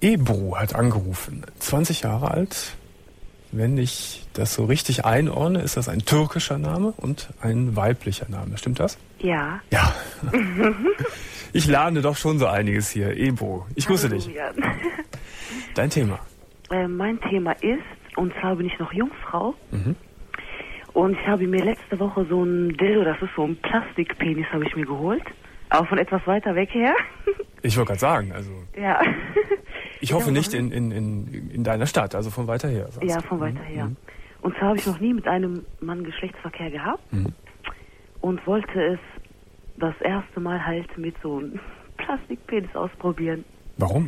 Ebru hat angerufen, 20 Jahre alt. Wenn ich das so richtig einordne, ist das ein türkischer Name und ein weiblicher Name. Stimmt das? Ja. Ja. Ich lerne doch schon so einiges hier. Ebru, ich grüße dich. Ja. Dein Thema? Mein Thema ist, und zwar bin ich noch Jungfrau. Und ich habe mir letzte Woche so ein Dildo, das ist so ein Plastikpenis, habe ich mir geholt. Auch von etwas weiter weg her. Ich wollte gerade sagen, also... Ja. Ich hoffe nicht in deiner Stadt, also von weiter her. Ja, von weiter her. Und zwar habe ich noch nie mit einem Mann Geschlechtsverkehr gehabt und wollte es das erste Mal halt mit so einem Plastikpenis ausprobieren. Warum?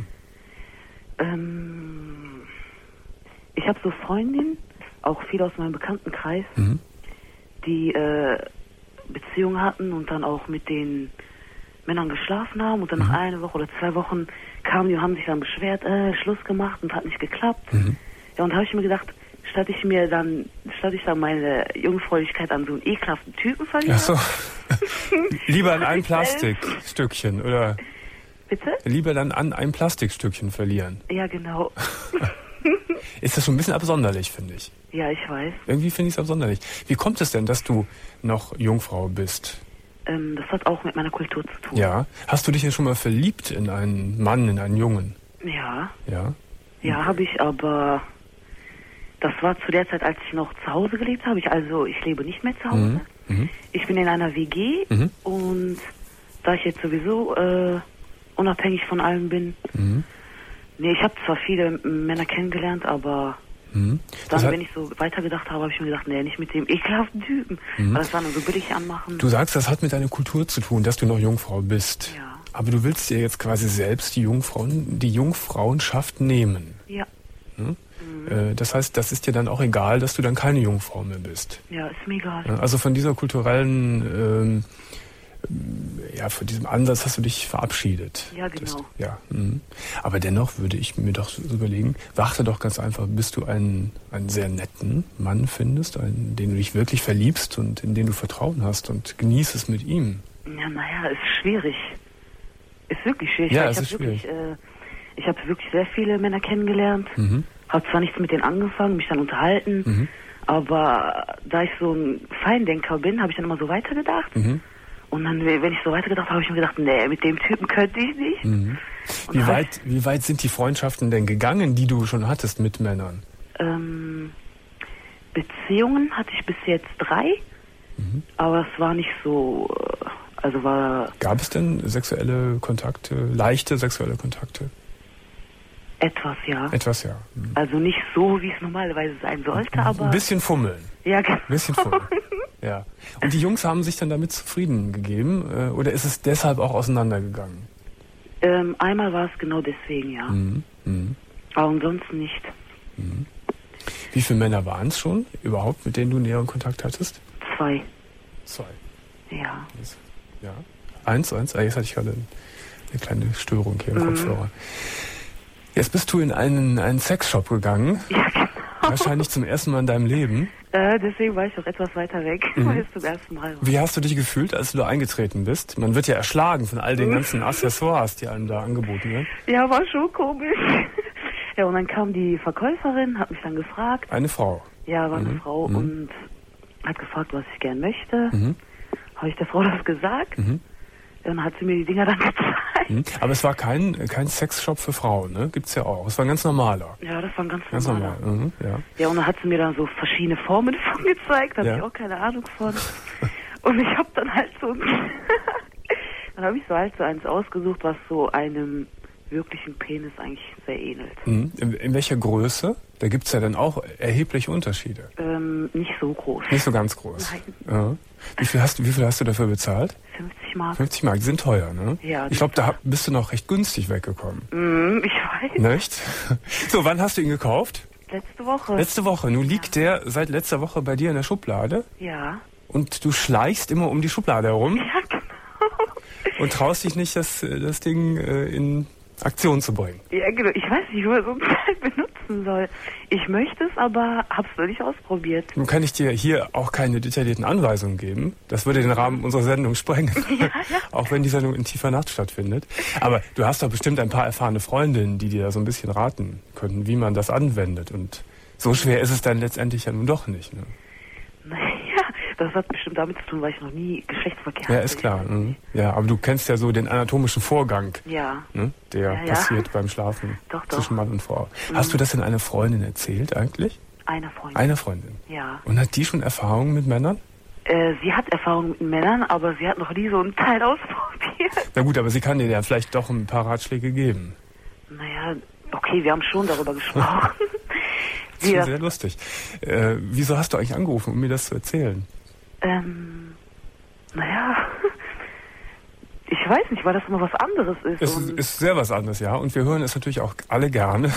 Ich habe so Freundinnen, auch viele aus meinem Bekanntenkreis, die Beziehungen hatten und dann auch mit den Männern geschlafen haben und dann nach einer Woche oder 2 Wochen kamen die und haben sich dann beschwert, Schluss gemacht und hat nicht geklappt. Ja, und da habe ich mir gedacht, statt ich dann meine Jungfräulichkeit an so einen ekelhaften Typen verliere. Ach so. Lieber an ein Plastikstückchen, oder? Bitte? Lieber dann an ein Plastikstückchen verlieren. Ja, genau. Ist das schon ein bisschen absonderlich, finde ich. Ja, ich weiß. Irgendwie finde ich es absonderlich. Wie kommt es denn, dass du noch Jungfrau bist? Das hat auch mit meiner Kultur zu tun. Ja. Hast du dich denn schon mal verliebt in einen Mann, in einen Jungen? Ja. Ja? Ja, habe ich, aber das war zu der Zeit, als ich noch zu Hause gelebt habe. Ich lebe nicht mehr zu Hause. Ich bin in einer WG und da ich jetzt sowieso unabhängig von allem bin, nee, ich habe zwar viele Männer kennengelernt, aber dann, wenn ich so weitergedacht habe, habe ich mir gedacht, nee, nicht mit dem ekelhaften Typen. Weil das war nur so billig anmachen. Du sagst, das hat mit deiner Kultur zu tun, dass du noch Jungfrau bist. Ja. Aber du willst dir jetzt quasi selbst die Jungfrauenschaft nehmen. Ja. Das heißt, das ist dir dann auch egal, dass du dann keine Jungfrau mehr bist. Ja, ist mir egal. Also von dieser kulturellen, von diesem Ansatz hast du dich verabschiedet. Ja, genau. Aber dennoch würde ich mir doch so überlegen, warte doch ganz einfach, bis du einen sehr netten Mann findest, den du dich wirklich verliebst und in den du Vertrauen hast und genieß es mit ihm. Ja, naja, ist schwierig. Ist wirklich schwierig. Ja, es ist schwierig. Ich habe wirklich sehr viele Männer kennengelernt. Habe zwar nichts mit denen angefangen, mich dann unterhalten, aber da ich so ein Feindenker bin, habe ich dann immer so weitergedacht. Und dann, wenn ich so weitergedacht habe, habe ich mir gedacht, nee, mit dem Typen könnte ich nicht. Wie weit sind die Freundschaften denn gegangen, die du schon hattest mit Männern? Beziehungen hatte ich bis jetzt 3, aber es war nicht so, Gab es denn sexuelle Kontakte, leichte sexuelle Kontakte? Etwas, ja. Etwas, ja. Also nicht so, wie es normalerweise sein sollte, aber... Ein bisschen fummeln. Ja, genau. Ein bisschen fummeln, ja. Und die Jungs haben sich dann damit zufrieden gegeben, oder ist es deshalb auch auseinandergegangen? Einmal war es genau deswegen, ja. Aber ansonsten nicht. Wie viele Männer waren es schon überhaupt, mit denen du näheren Kontakt hattest? 2. 2. Ja. Ja. 1. Jetzt hatte ich gerade eine kleine Störung hier im Kopfhörer. Jetzt bist du in einen Sexshop gegangen. Ja, genau. Wahrscheinlich zum ersten Mal in deinem Leben. Deswegen war ich auch etwas weiter weg, weil es zum ersten Mal war. Wie hast du dich gefühlt, als du da eingetreten bist? Man wird ja erschlagen von all den ganzen Accessoires, die einem da angeboten werden. Ja, war schon komisch. Ja, und dann kam die Verkäuferin, hat mich dann gefragt. Eine Frau? Ja, war eine Frau und hat gefragt, was ich gern möchte. Habe ich der Frau das gesagt? Dann hat sie mir die Dinger dann gezeigt. Aber es war kein Sexshop für Frauen, ne? Gibt's ja auch. Es war ein ganz normaler. Ja, das war ein ganz normaler. Normal. Ja, und dann hat sie mir dann so verschiedene Formen von gezeigt. Da habe ich auch keine Ahnung von. Und ich habe dann halt so... dann habe ich so halt so eins ausgesucht, was so einem wirklichen Penis eigentlich sehr ähnelt. In welcher Größe? Da gibt's ja dann auch erhebliche Unterschiede. Nicht so groß. Nicht so ganz groß. Nein. Ja. Wie viel hast du dafür bezahlt? 50 Mark. 50 Mark, die sind teuer, ne? Ja. Ich glaube, da bist du noch recht günstig weggekommen. Ich weiß. Nicht? So, wann hast du ihn gekauft? Letzte Woche. Letzte Woche. Nun liegt der seit letzter Woche bei dir in der Schublade. Ja. Und du schleichst immer um die Schublade herum. Ja, genau. Und traust dich nicht, das Ding Aktion zu bringen. Ja, genau. Ich weiß nicht, wie man so ein Zeit benutzen soll. Ich möchte es, aber hab's noch nicht ausprobiert. Nun kann ich dir hier auch keine detaillierten Anweisungen geben. Das würde den Rahmen unserer Sendung sprengen. Ja. Auch wenn die Sendung in tiefer Nacht stattfindet. Aber du hast doch bestimmt ein paar erfahrene Freundinnen, die dir da so ein bisschen raten können, wie man das anwendet. Und so schwer ist es dann letztendlich ja nun doch nicht. Ne? Naja, das hat bestimmt damit zu tun, weil ich noch nie Geschlechtsverkehr hatte. Ja, ist klar. Ja, aber du kennst ja so den anatomischen Vorgang, ne, der passiert beim Schlafen zwischen Mann und Frau. Hast du das denn einer Freundin erzählt eigentlich? Eine Freundin. Eine Freundin? Ja. Und hat die schon Erfahrungen mit Männern? Sie hat Erfahrungen mit Männern, aber sie hat noch nie so einen Teil ausprobiert. Na gut, aber sie kann dir ja vielleicht doch ein paar Ratschläge geben. Naja, okay, wir haben schon darüber gesprochen. Das ist sehr lustig. Wieso hast du eigentlich angerufen, um mir das zu erzählen? Naja, ich weiß nicht, weil das immer was anderes ist. Es ist sehr was anderes, ja. Und wir hören es natürlich auch alle gerne.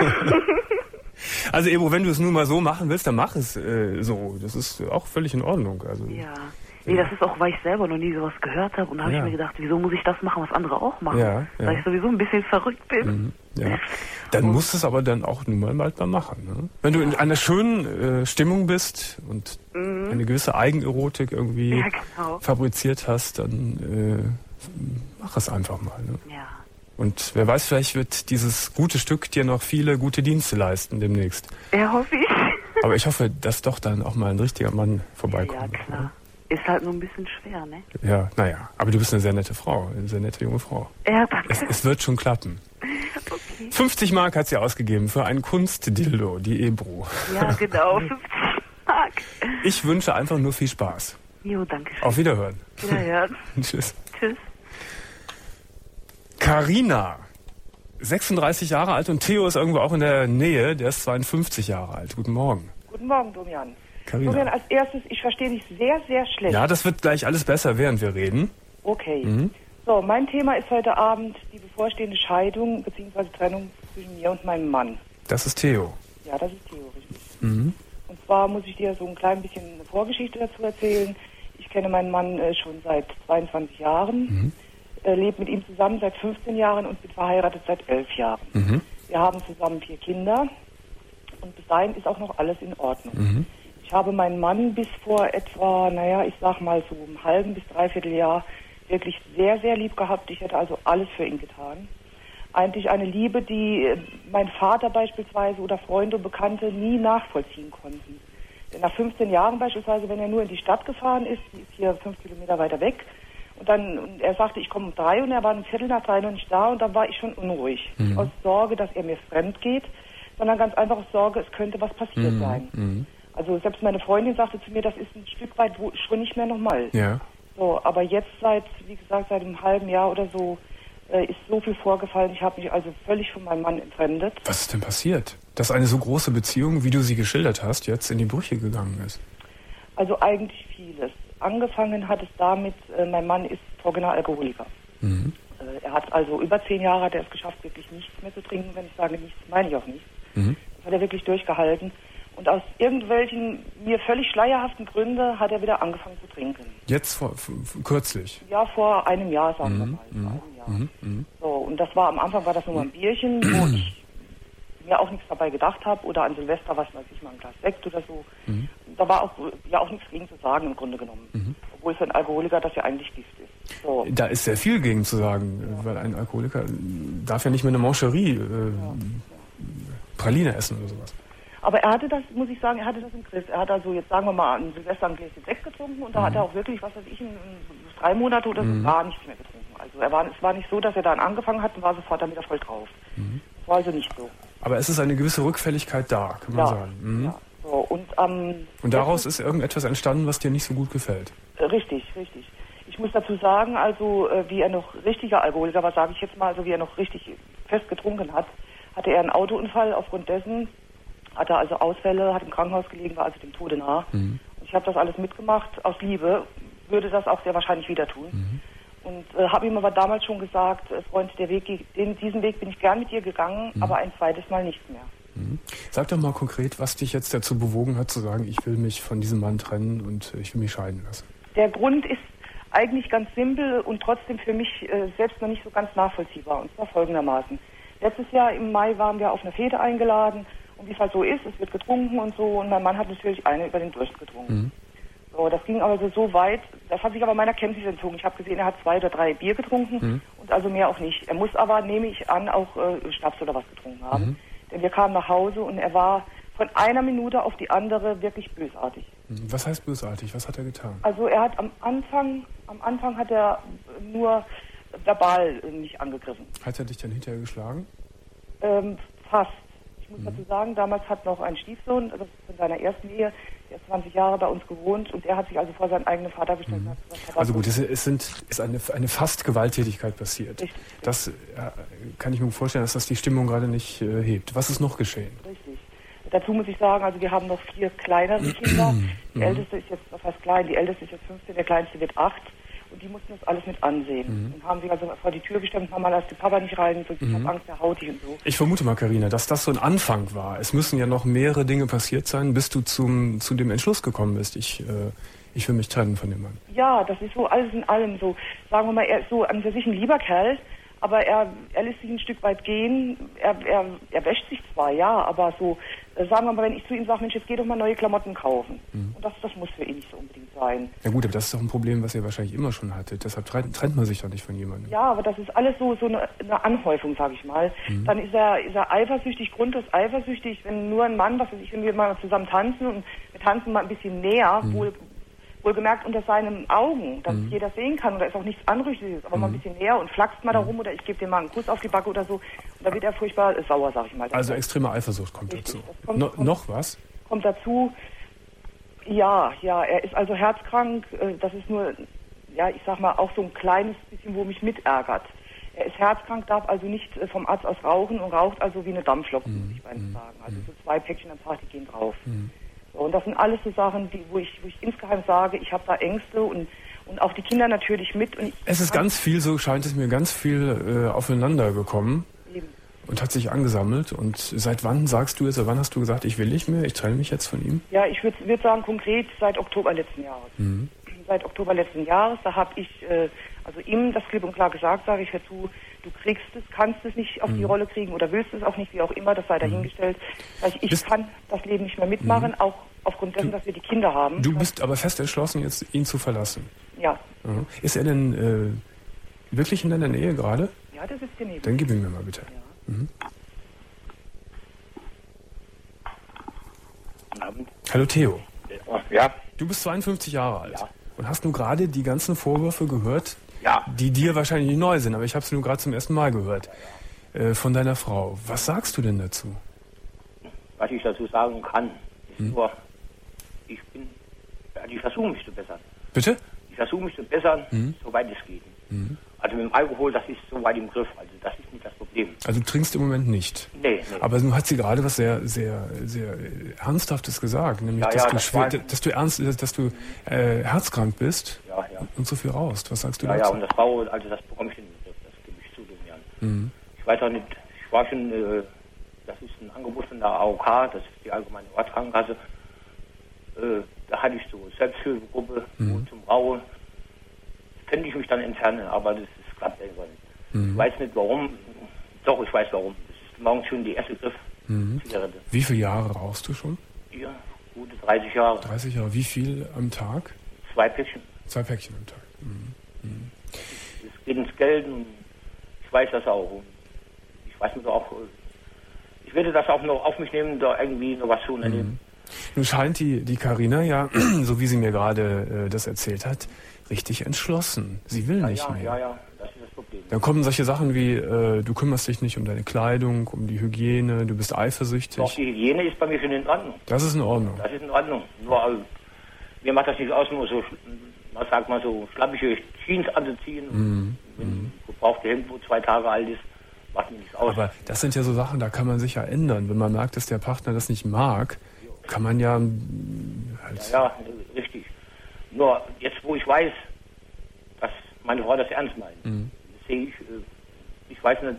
Also Ebro, wenn du es nun mal so machen willst, dann mach es so. Das ist auch völlig in Ordnung. Also, ja. Nee, das ist auch, weil ich selber noch nie sowas gehört habe. Und da habe ich mir gedacht, wieso muss ich das machen, was andere auch machen? Ja, weil ich sowieso ein bisschen verrückt bin. Ja. Dann musst du es aber dann auch nun mal bald mal machen. Ne? Wenn du in einer schönen Stimmung bist und eine gewisse Eigenerotik irgendwie fabriziert hast, dann mach es einfach mal. Ne? Ja. Und wer weiß, vielleicht wird dieses gute Stück dir noch viele gute Dienste leisten demnächst. Ja, hoffe ich. Aber ich hoffe, dass doch dann auch mal ein richtiger Mann vorbeikommt. Ja, klar. Ist halt nur ein bisschen schwer, ne? Ja, naja. Aber du bist eine sehr nette Frau, eine sehr nette junge Frau. Ja, danke. Es wird schon klappen. Okay. 50 Mark hat sie ausgegeben für ein Kunstdildo, die Ebro. Ja, genau, 50 Mark. Ich wünsche einfach nur viel Spaß. Jo, danke schön. Auf Wiederhören. Wiederhören. Tschüss. Tschüss. Carina, 36 Jahre alt und Theo ist irgendwo auch in der Nähe, der ist 52 Jahre alt. Guten Morgen. Guten Morgen, Domian. Carina. Domian, als erstes, ich verstehe dich sehr, sehr schlecht. Ja, das wird gleich alles besser, während wir reden. Okay. So, mein Thema ist heute Abend die bevorstehende Scheidung bzw. Trennung zwischen mir und meinem Mann. Das ist Theo. Ja, das ist Theo, richtig. Und zwar muss ich dir so ein klein bisschen eine Vorgeschichte dazu erzählen. Ich kenne meinen Mann schon seit 22 Jahren, lebe mit ihm zusammen seit 15 Jahren und bin verheiratet seit 11 Jahren. Wir haben zusammen 4 Kinder und bis dahin ist auch noch alles in Ordnung. Ich habe meinen Mann bis vor etwa, ich sag mal so einem halben bis dreiviertel Jahr wirklich sehr, sehr lieb gehabt. Ich hätte also alles für ihn getan. Eigentlich eine Liebe, die mein Vater beispielsweise oder Freunde und Bekannte nie nachvollziehen konnten. Denn nach 15 Jahren beispielsweise, wenn er nur in die Stadt gefahren ist, die ist hier 5 Kilometer weiter weg, und er sagte, ich komme um 3 und er war um 2:45 noch nicht da und dann war ich schon unruhig. Aus Sorge, dass er mir fremd geht, sondern ganz einfach aus Sorge, es könnte was passiert sein. Also selbst meine Freundin sagte zu mir, das ist ein Stück weit schon nicht mehr normal. Ja. So, aber jetzt wie gesagt, seit einem halben Jahr oder so, ist so viel vorgefallen. Ich habe mich also völlig von meinem Mann entfremdet. Was ist denn passiert? Dass eine so große Beziehung, wie du sie geschildert hast, jetzt in die Brüche gegangen ist? Also eigentlich vieles. Angefangen hat es damit, mein Mann ist trockener Alkoholiker. Er hat also über 10 Jahre hat er es geschafft, wirklich nichts mehr zu trinken. Wenn ich sage nichts, meine ich auch nichts. Das hat er wirklich durchgehalten. Und aus irgendwelchen mir völlig schleierhaften Gründen hat er wieder angefangen zu trinken. Jetzt kürzlich? Ja, vor einem Jahr, sagen wir mal. Vor einem Jahr. So, und das war am Anfang war das nur mal ein Bierchen, wo ich mir auch nichts dabei gedacht habe. Oder an Silvester, was weiß ich, mal ein Glas Sekt oder so. Da war auch nichts gegen zu sagen im Grunde genommen. Obwohl für einen Alkoholiker das ja eigentlich Gift ist. So. Da ist sehr viel gegen zu sagen, weil ein Alkoholiker darf ja nicht mehr eine Mancherie Praline essen oder sowas. Aber er hatte das, muss ich sagen, er hatte das im Griff. Er hat also jetzt, sagen wir mal, an Silvester ein Gläschen Sekt getrunken und da hat er auch wirklich, was weiß ich, 3 Monate oder so gar nichts mehr getrunken. Also es war nicht so, dass er dann angefangen hat und war sofort dann wieder voll drauf. Das war also nicht so. Aber es ist eine gewisse Rückfälligkeit da, kann man sagen. Ja. So, und daraus ist irgendetwas entstanden, was dir nicht so gut gefällt? Richtig. Ich muss dazu sagen, also wie er noch richtiger Alkoholiker war, sage ich jetzt mal, also wie er noch richtig fest getrunken hat, hatte er einen Autounfall, aufgrund dessen hat er also Ausfälle, hat im Krankenhaus gelegen, war also dem Tode nah. Und ich habe das alles mitgemacht, aus Liebe, würde das auch sehr wahrscheinlich wieder tun. Und habe ihm aber damals schon gesagt, Freund, diesen Weg bin ich gern mit dir gegangen, aber ein zweites Mal nicht mehr. Sag doch mal konkret, was dich jetzt dazu bewogen hat, zu sagen, ich will mich von diesem Mann trennen und ich will mich scheiden lassen. Der Grund ist eigentlich ganz simpel und trotzdem für mich selbst noch nicht so ganz nachvollziehbar. Und zwar folgendermaßen. Letztes Jahr im Mai waren wir auf eine Fete eingeladen und wie es halt so ist, es wird getrunken und so und mein Mann hat natürlich eine über den Durst getrunken. So, das ging aber so weit, das hat sich aber meiner Kenntnis entzogen. Ich habe gesehen, er hat 2 oder 3 Bier getrunken und also mehr auch nicht. Er muss aber, nehme ich an, auch Schnaps oder was getrunken haben. Denn wir kamen nach Hause und er war von einer Minute auf die andere wirklich bösartig. Was heißt bösartig? Was hat er getan? Also er hat am Anfang hat er nur verbal mich angegriffen. Hat er dich dann hinterher geschlagen? Fast. Ich muss dazu sagen, damals hat noch ein Stiefsohn, das ist von seiner ersten Ehe, der ist 20 Jahre bei uns gewohnt und der hat sich also vor seinen eigenen Vater gestellt. Also gut, es ist eine fast Gewalttätigkeit passiert. Richtig. Das kann ich mir vorstellen, dass das die Stimmung gerade nicht hebt. Was ist noch geschehen? Richtig. Dazu muss ich sagen, also wir haben noch 4 kleinere Kinder. Die älteste ist jetzt, was heißt klein, die älteste ist jetzt 15, der kleinste wird 8. Und die mussten das alles mit ansehen. Und haben sich also vor die Tür gestellt, Mama, lass den Papa nicht rein, so, ich hab Angst, der haut dich und so. Ich vermute mal, Carina, dass das so ein Anfang war. Es müssen ja noch mehrere Dinge passiert sein, bis du zu dem Entschluss gekommen bist. Ich will mich trennen von dem Mann. Ja, das ist so alles in allem so. Sagen wir mal, er ist so an sich ein lieber Kerl, aber er lässt sich ein Stück weit gehen. Er wäscht sich zwar, ja, aber so, sagen wir mal, wenn ich zu ihm sage, Mensch, jetzt geh doch mal neue Klamotten kaufen. Und das muss für ihn nicht so unbedingt sein. Ja gut, aber das ist doch ein Problem, was ihr wahrscheinlich immer schon hattet. Deshalb trennt man sich doch nicht von jemandem. Ja, aber das ist alles so eine Anhäufung, sag ich mal. Dann ist er eifersüchtig, grundlos eifersüchtig, wenn nur ein Mann, was weiß ich, wenn wir mal zusammen tanzen und wir tanzen mal ein bisschen näher, wohlgemerkt unter seinen Augen, dass es jeder sehen kann und da ist auch nichts Anrüchiges, aber mal ein bisschen näher und flaxt mal da rum oder ich gebe dem mal einen Kuss auf die Backe oder so und da wird er furchtbar sauer, sag ich mal. Also extreme Eifersucht kommt Richtig, dazu. Noch was? Kommt dazu, ja, er ist also herzkrank, das ist nur, ja, ich sag mal, auch so ein kleines bisschen, wo mich mitärgert. Er ist herzkrank, darf also nicht vom Arzt aus rauchen und raucht also wie eine Dampflok, muss ich beinahe sagen. Also so 2 Päckchen am Tag, die gehen drauf. So, und das sind alles so Sachen, wo ich insgeheim sage, ich habe da Ängste und auch die Kinder natürlich mit. Und es ist ganz viel, so scheint es mir, ganz viel aufeinander gekommen und hat sich angesammelt. Und seit wann sagst du jetzt, wann hast du gesagt, ich will nicht mehr, ich trenne mich jetzt von ihm? Ja, ich würde sagen konkret seit Oktober letzten Jahres. Seit Oktober letzten Jahres, da habe ich also ihm das klipp und klar gesagt, sage ich, hör zu, du kriegst es, kannst es nicht auf die Rolle kriegen oder willst es auch nicht, wie auch immer, das sei dahingestellt. Ich kann das Leben nicht mehr mitmachen, auch aufgrund dessen, dass wir die Kinder haben. Du bist aber fest entschlossen, jetzt ihn zu verlassen? Ja. Ist er denn wirklich in deiner Nähe gerade? Ja, der sitzt hier neben. Dann gib ihn mir mal bitte. Ja. Hallo Theo. Ja. Du bist 52 Jahre alt. Ja. Und hast nun gerade die ganzen Vorwürfe gehört, Ja. die dir wahrscheinlich nicht neu sind, aber ich habe sie nur gerade zum ersten Mal gehört, von deiner Frau. Was sagst du denn dazu? Was ich dazu sagen kann, ist nur, ich versuche mich zu bessern. Bitte? Ich versuche mich zu bessern, soweit es geht. Also mit dem Alkohol, das ist soweit im Griff. Also das ist nicht das Problem. Also du trinkst im Moment nicht? Nee. Aber nun hat sie gerade was sehr, sehr, sehr Ernsthaftes gesagt, nämlich, dass du herzkrank bist und so viel rauchst. Was sagst du dazu? Ja, und das Rauchen, also das bekomme ich hin. Das gebe ich zu, Jan. Ich weiß auch nicht, ich war schon, das ist ein Angebot von der AOK, das ist die Allgemeine Ortskrankenkasse. Da hatte ich so Selbsthilfegruppe zum Rauchen. Könnte ich mich dann entfernen, aber das klappt einfach nicht. Ich weiß nicht warum. Doch, ich weiß warum. Das ist morgens schon die erste Griff. Zigarette. Wie viele Jahre rauchst du schon? Ja, gute 30 Jahre. 30 Jahre. Wie viel am Tag? 2 Päckchen. 2 Päckchen am Tag. Es geht ins Geld und ich weiß das auch. Und ich weiß nicht auch, ich werde das auch noch auf mich nehmen, da irgendwie noch was zu unternehmen. Nun scheint die Carina ja, so wie sie mir gerade das erzählt hat, richtig entschlossen. Sie will nicht mehr. Ja, das ist das Problem. Dann kommen solche Sachen wie, du kümmerst dich nicht um deine Kleidung, um die Hygiene, du bist eifersüchtig. Doch, die Hygiene ist bei mir schon in Ordnung. Das ist in Ordnung. Das ist in Ordnung. Nur, mir macht das nicht aus, nur so, man sagt mal so, schlappige Jeans anzuziehen. Wenn ein gebrauchte Hemd, wo 2 Tage alt ist, macht mir nichts aus. Aber das sind ja so Sachen, da kann man sich ja ändern. Wenn man merkt, dass der Partner das nicht mag, kann man ja halt... Ja, richtig. Nur jetzt, wo ich weiß, dass meine Frau das ernst meint, sehe ich weiß nicht, ich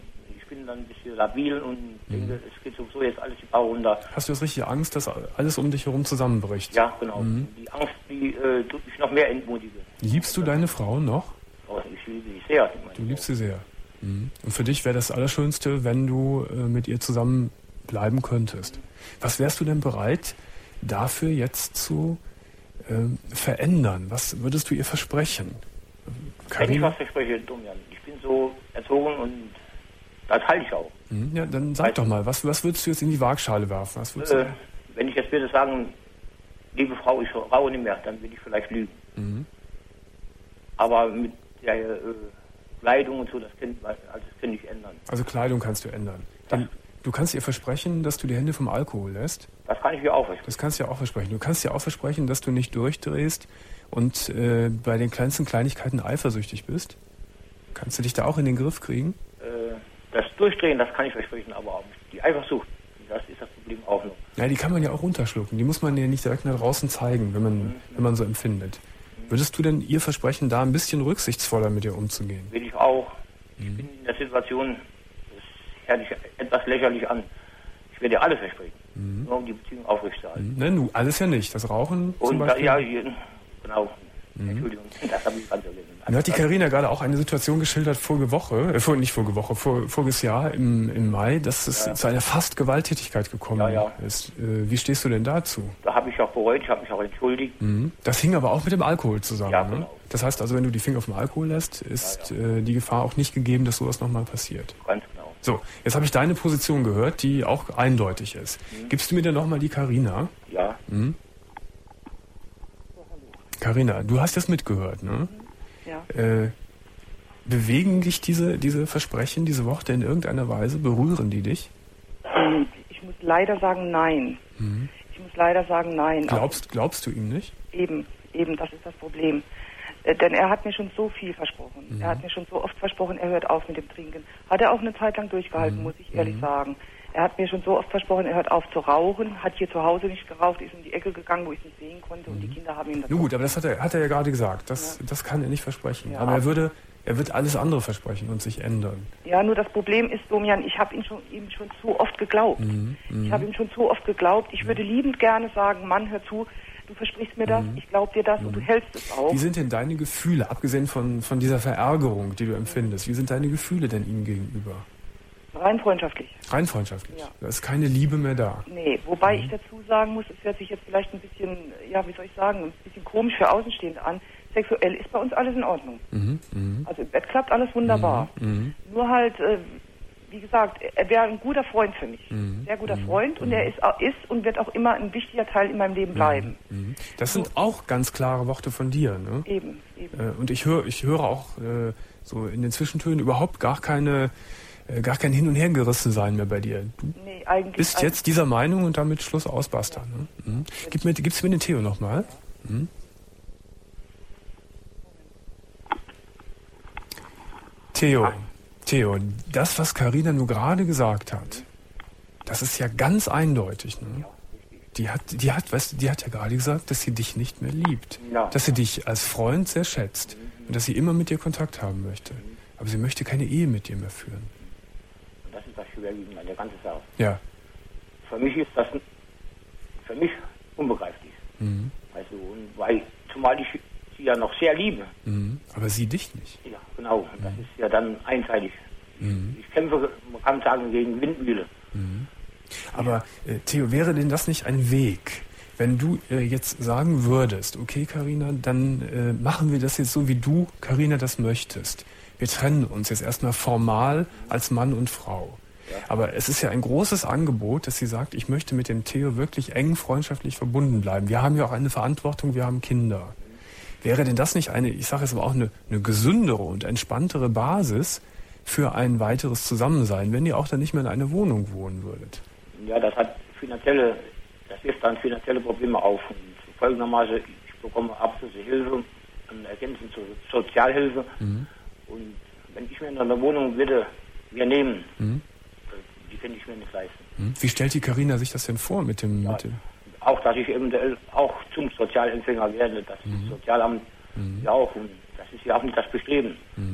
bin dann ein bisschen labil und denke, es geht sowieso jetzt alles die Bau runter. Hast du jetzt richtig Angst, dass alles um dich herum zusammenbricht? Ja, genau. Die Angst, die tut mich noch mehr entmutigen. Liebst du deine Frau noch? Oh, ich liebe sie sehr. Du liebst sie sehr. Und für dich wäre das Allerschönste, wenn du mit ihr zusammen bleiben könntest. Was wärst du denn bereit, dafür jetzt zu verändern? Was würdest du ihr versprechen? Wenn ich was verspreche, Domian, ich bin so erzogen und das halte ich auch. Ja, dann sag doch mal, was würdest du jetzt in die Waagschale werfen? Wenn ich jetzt würde sagen, liebe Frau, ich rauche nicht mehr, dann würde ich vielleicht lügen. Aber mit der Kleidung und so, das kann ich ändern. Also Kleidung kannst du ändern. Du kannst ihr versprechen, dass du die Hände vom Alkohol lässt? Das kann ich mir auch versprechen. Das kannst du ja auch versprechen. Du kannst ja auch versprechen, dass du nicht durchdrehst und bei den kleinsten Kleinigkeiten eifersüchtig bist. Kannst du dich da auch in den Griff kriegen? Das Durchdrehen, das kann ich versprechen, aber auch die Eifersucht, das ist das Problem auch noch. Ja, die kann man ja auch runterschlucken. Die muss man ja nicht direkt nach draußen zeigen, wenn man so empfindet. Würdest du denn ihr versprechen, da ein bisschen rücksichtsvoller mit ihr umzugehen? Will ich auch. Ich bin in der Situation, das hört sich etwas lächerlich an. Ich werde ihr alles versprechen, nur um die Beziehung aufrechtzuerhalten. Nein, du, alles ja nicht. Das Rauchen und zum Beispiel? Ja, genau. Entschuldigung, das habe ich ganz vergessen. Dann hat die Carina gerade auch eine Situation geschildert voriges Jahr im Mai, dass es zu einer fast Gewalttätigkeit gekommen ist. Wie stehst du denn dazu? Da habe ich auch bereut, ich habe mich auch entschuldigt. Das hing aber auch mit dem Alkohol zusammen. Ja, genau. Ne? Das heißt also, wenn du die Finger auf dem Alkohol lässt, ist die Gefahr auch nicht gegeben, dass sowas nochmal passiert. Ganz genau. So, jetzt habe ich deine Position gehört, die auch eindeutig ist. Gibst du mir denn nochmal die Carina? Ja. Carina, du hast das mitgehört, ne? Ja. Bewegen dich diese Versprechen, diese Worte in irgendeiner Weise? Berühren die dich? Ich muss leider sagen, nein. Ich muss leider sagen, nein. Glaubst du ihm nicht? Eben, das ist das Problem. Denn er hat mir schon so viel versprochen. Er hat mir schon so oft versprochen, er hört auf mit dem Trinken. Hat er auch eine Zeit lang durchgehalten, muss ich ehrlich sagen. Er hat mir schon so oft versprochen, er hört auf zu rauchen, hat hier zu Hause nicht geraucht, ist in die Ecke gegangen, wo ich es nicht sehen konnte und die Kinder haben ihm das... Nun gut, aber das hat er ja gerade gesagt. Das kann er nicht versprechen. Ja. Aber er wird alles andere versprechen und sich ändern. Ja, nur das Problem ist, Domian, ich habe ihm schon so oft geglaubt. Ich habe ihm schon so oft geglaubt. Ich würde liebend gerne sagen, Mann, hör zu, du versprichst mir das, ich glaube dir das und du hältst es auch. Wie sind denn deine Gefühle, abgesehen von dieser Verärgerung, die du empfindest, wie sind deine Gefühle denn ihm gegenüber? Rein freundschaftlich. Rein freundschaftlich? Ja. Da ist keine Liebe mehr da? Nee, wobei ich dazu sagen muss, es hört sich jetzt vielleicht ein bisschen, ja, wie soll ich sagen, ein bisschen komisch für Außenstehende an. Sexuell ist bei uns alles in Ordnung. Also im Bett klappt alles wunderbar. Nur halt, wie gesagt, er wäre ein guter Freund für mich. Sehr guter Freund und er ist und wird auch immer ein wichtiger Teil in meinem Leben bleiben. Das sind auch ganz klare Worte von dir, ne? Eben. Und ich höre auch so in den Zwischentönen überhaupt gar kein Hin- und Hergerissen sein mehr bei dir. Du bist jetzt dieser Meinung und damit Schluss aus, basta. Ne? Gibst du mir den Theo nochmal? Theo, das, was Carina nur gerade gesagt hat, das ist ja ganz eindeutig. Ne? Die hat ja gerade gesagt, dass sie dich nicht mehr liebt. Ja. Dass sie dich als Freund sehr schätzt und dass sie immer mit dir Kontakt haben möchte. Aber sie möchte keine Ehe mit dir mehr führen. Das ist das Schwerwiegende an der ganzen Sache. Ja. Für mich ist das unbegreiflich. Also, zumal ich sie ja noch sehr liebe. Aber sie dich nicht. Ja, genau. Das ist ja dann einseitig. Ich kämpfe, man kann sagen, gegen Windmühle. Aber Theo, wäre denn das nicht ein Weg, wenn du jetzt sagen würdest, okay Carina, dann machen wir das jetzt so, wie du, Carina, das möchtest. Wir trennen uns jetzt erstmal formal als Mann und Frau. Ja. Aber es ist ja ein großes Angebot, dass sie sagt, ich möchte mit dem Theo wirklich eng freundschaftlich verbunden bleiben. Wir haben ja auch eine Verantwortung, wir haben Kinder. Wäre denn das nicht ich sage jetzt aber auch eine gesündere und entspanntere Basis für ein weiteres Zusammensein, wenn ihr auch dann nicht mehr in einer Wohnung wohnen würdet? Ja, das wirft dann finanzielle Probleme auf. Und folgendermaßen, ich bekomme absolute Hilfe und ergänzend zur Sozialhilfe. Und wenn ich mir in einer Wohnung würde, nehmen, die könnte ich mir nicht leisten. Wie stellt die Carina sich das denn vor mit dem... Auch, dass ich eventuell auch zum Sozialempfänger werde, das Sozialamt ja auch, und das ist ja auch nicht das Bestreben.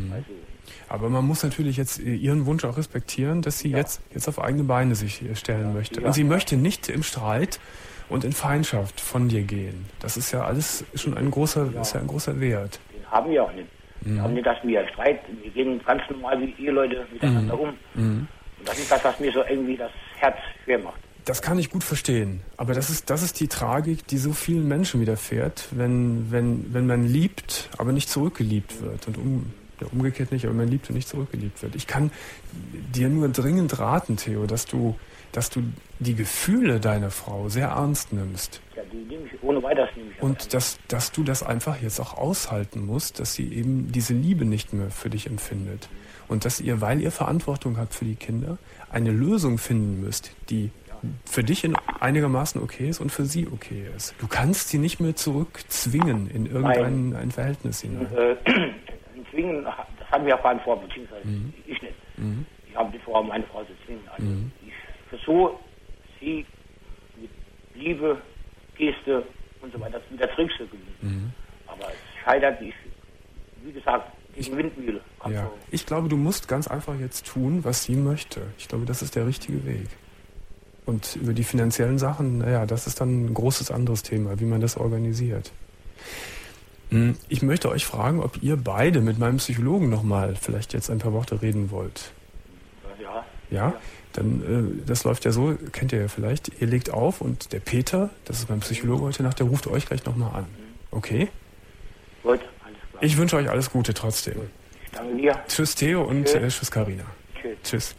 Also, aber man muss natürlich jetzt Ihren Wunsch auch respektieren, dass sie jetzt auf eigene Beine sich stellen möchte. Und sie möchte nicht im Streit und in Feindschaft von dir gehen. Das ist ja alles schon ein großer Wert. Den haben wir auch nicht. Wir haben nicht, dass wir streiten. Wir gehen ganz normal wie ihr Leute miteinander um. Und das ist das, was mir so irgendwie das Herz schwer macht. Das kann ich gut verstehen. Aber das ist die Tragik, die so vielen Menschen widerfährt, wenn man liebt, aber nicht zurückgeliebt wird. Und umgekehrt nicht, aber man liebt und nicht zurückgeliebt wird. Ich kann dir nur dringend raten, Theo, dass du die Gefühle deiner Frau sehr ernst nimmst. Ja, die nehme ich ohne weiteres. Und dass du das einfach jetzt auch aushalten musst, dass sie eben diese Liebe nicht mehr für dich empfindet. Und dass ihr, weil ihr Verantwortung habt für die Kinder, eine Lösung finden müsst, die für dich einigermaßen okay ist und für sie okay ist. Du kannst sie nicht mehr zurückzwingen in irgendein Verhältnis hinein. Zwingen, das haben wir erfahren vor, beziehungsweise ich nicht. Ich habe nicht vor, meine Frau zu zwingen. Also ich versuche, sie mit Liebe, Geste und so weiter wieder zurückzugewinnen. Aber es scheitert, wie gesagt, gegen Windmühle. Ja. Ich glaube, du musst ganz einfach jetzt tun, was sie möchte. Ich glaube, das ist der richtige Weg. Und über die finanziellen Sachen, das ist dann ein großes anderes Thema, wie man das organisiert. Ich möchte euch fragen, ob ihr beide mit meinem Psychologen nochmal vielleicht jetzt ein paar Worte reden wollt. Ja. Ja? Dann, das läuft ja so, kennt ihr ja vielleicht, ihr legt auf und der Peter, das ist mein Psychologe heute Nacht, der ruft euch gleich nochmal an. Okay? Gut, alles klar. Ich wünsche euch alles Gute trotzdem. Ich danke dir. Tschüss Theo und tschüss Carina. Tschüss.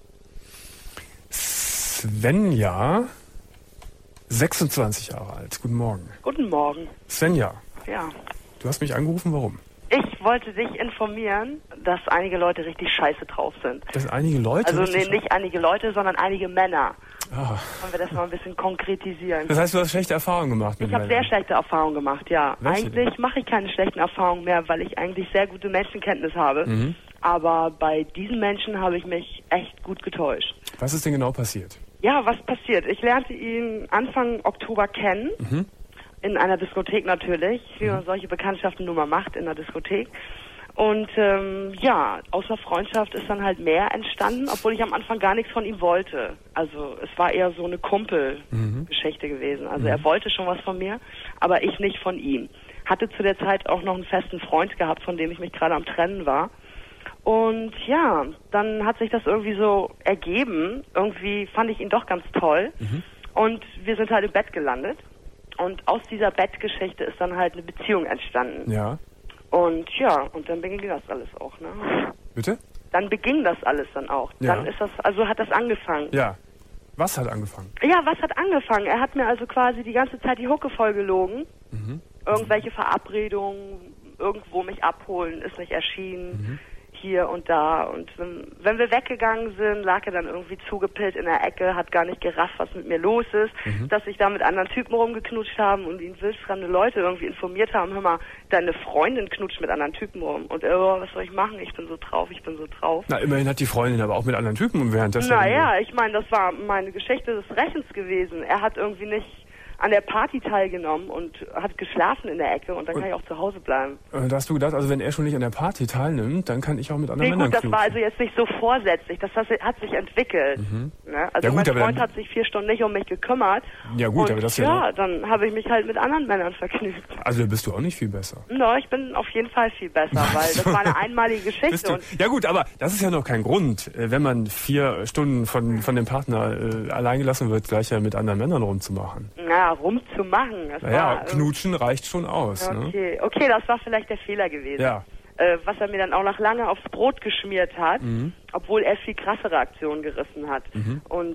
Svenja, 26 Jahre alt. Guten Morgen. Guten Morgen. Svenja. Ja. Du hast mich angerufen, warum? Ich wollte dich informieren, dass einige Leute richtig scheiße drauf sind. Dass einige Leute? Also nicht einige Leute, sondern einige Männer. Ah. Wollen wir das mal ein bisschen konkretisieren? Das heißt, du hast schlechte Erfahrungen gemacht mit Ich habe sehr schlechte Erfahrungen gemacht, ja. Welche eigentlich mache ich keine schlechten Erfahrungen mehr, weil ich eigentlich sehr gute Menschenkenntnis habe. Aber bei diesen Menschen habe ich mich echt gut getäuscht. Was ist denn genau passiert? Ja, was passiert? Ich lernte ihn Anfang Oktober kennen. In einer Diskothek natürlich, wie man solche Bekanntschaften nun mal macht in der Diskothek. Und außer Freundschaft ist dann halt mehr entstanden, obwohl ich am Anfang gar nichts von ihm wollte. Also es war eher so eine Kumpelgeschichte gewesen. Also er wollte schon was von mir, aber ich nicht von ihm. Hatte zu der Zeit auch noch einen festen Freund gehabt, von dem ich mich gerade am Trennen war. Und ja, dann hat sich das irgendwie so ergeben. Irgendwie fand ich ihn doch ganz toll. Und wir sind halt im Bett gelandet. Und aus dieser Bettgeschichte ist dann halt eine Beziehung entstanden. Ja. Und ja, und dann beging das alles auch, ne? Bitte? Dann beging das alles dann auch. Ja. Dann ist das, also hat das angefangen. Ja. Was hat angefangen? Ja, was hat angefangen? Er hat mir also quasi die ganze Zeit die Hucke voll gelogen. Irgendwelche Verabredungen, irgendwo mich abholen, ist nicht erschienen. Hier und da. Und wenn wir weggegangen sind, lag er dann irgendwie zugepillt in der Ecke, hat gar nicht gerafft, was mit mir los ist, dass sich da mit anderen Typen rumgeknutscht haben und ihn wildfremde Leute irgendwie informiert haben, hör mal, deine Freundin knutscht mit anderen Typen rum. Und was soll ich machen? Ich bin so drauf. Na, immerhin hat die Freundin aber auch mit anderen Typen währenddessen. Naja, ich meine, das war meine Geschichte des Rächens gewesen. Er hat irgendwie nicht an der Party teilgenommen und hat geschlafen in der Ecke und dann kann ich auch zu Hause bleiben. Da hast du gedacht, also wenn er schon nicht an der Party teilnimmt, dann kann ich auch mit anderen Männern das war also jetzt nicht so vorsätzlich, das hat sich entwickelt. Ne? Also ja, gut, mein Freund hat sich 4 Stunden nicht um mich gekümmert. Ja gut, und aber das dann habe ich mich halt mit anderen Männern vergnügt. Also bist du auch nicht viel besser. No, ich bin auf jeden Fall viel besser, weil das war eine einmalige Geschichte. Ja gut, aber das ist ja noch kein Grund, wenn man 4 Stunden von dem Partner allein gelassen wird, gleich ja mit anderen Männern rumzumachen. Na, rumzumachen. Naja, knutschen reicht schon aus. Okay, das war vielleicht der Fehler gewesen. Ja. Was er mir dann auch noch lange aufs Brot geschmiert hat, obwohl er viel krassere Aktionen gerissen hat. Und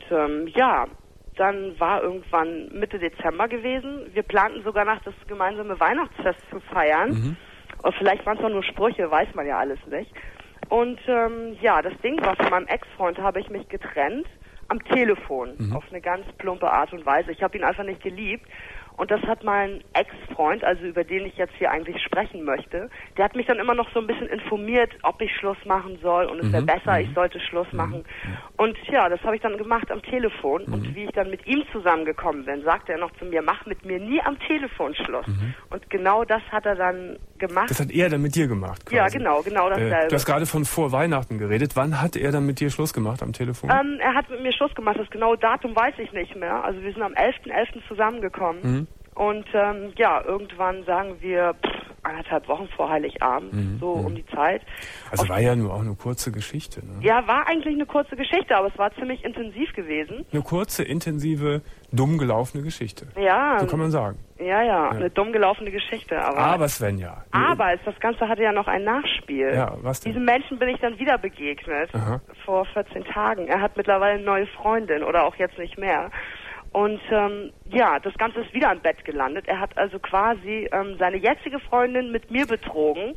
dann war irgendwann Mitte Dezember gewesen. Wir planten sogar noch das gemeinsame Weihnachtsfest zu feiern. Und vielleicht waren es nur Sprüche, weiß man ja alles nicht. Und das Ding war, von meinem Ex-Freund habe ich mich getrennt. Am Telefon, auf eine ganz plumpe Art und Weise. Ich habe ihn einfach nicht geliebt. Und das hat mein Ex-Freund, also über den ich jetzt hier eigentlich sprechen möchte, der hat mich dann immer noch so ein bisschen informiert, ob ich Schluss machen soll. Und es wäre besser, ich sollte Schluss machen. Und ja, das habe ich dann gemacht am Telefon. Und wie ich dann mit ihm zusammengekommen bin, sagte er noch zu mir, mach mit mir nie am Telefon Schluss. Und genau das hat er dann gemacht. Das hat er dann mit dir gemacht, quasi. Ja, genau dasselbe. Du hast gerade von vor Weihnachten geredet. Wann hat er dann mit dir Schluss gemacht am Telefon? Er hat mit mir Schluss gemacht. Das genaue Datum weiß ich nicht mehr. Also wir sind am 11.11. zusammengekommen. Mhm. Und irgendwann sagen wir 1,5 Wochen vor Heiligabend, um die Zeit. Also war ja nur auch eine kurze Geschichte, ne? Ja, war eigentlich eine kurze Geschichte, aber es war ziemlich intensiv gewesen. Eine kurze, intensive, dumm gelaufene Geschichte. Ja. So kann man sagen. Ja, eine dumm gelaufene Geschichte. Aber Svenja. Aber das Ganze hatte ja noch ein Nachspiel. Ja, was denn? Diesem Menschen bin ich dann wieder begegnet. Vor 14 Tagen. Er hat mittlerweile eine neue Freundin oder auch jetzt nicht mehr. Und das Ganze ist wieder im Bett gelandet. Er hat also quasi seine jetzige Freundin mit mir betrogen.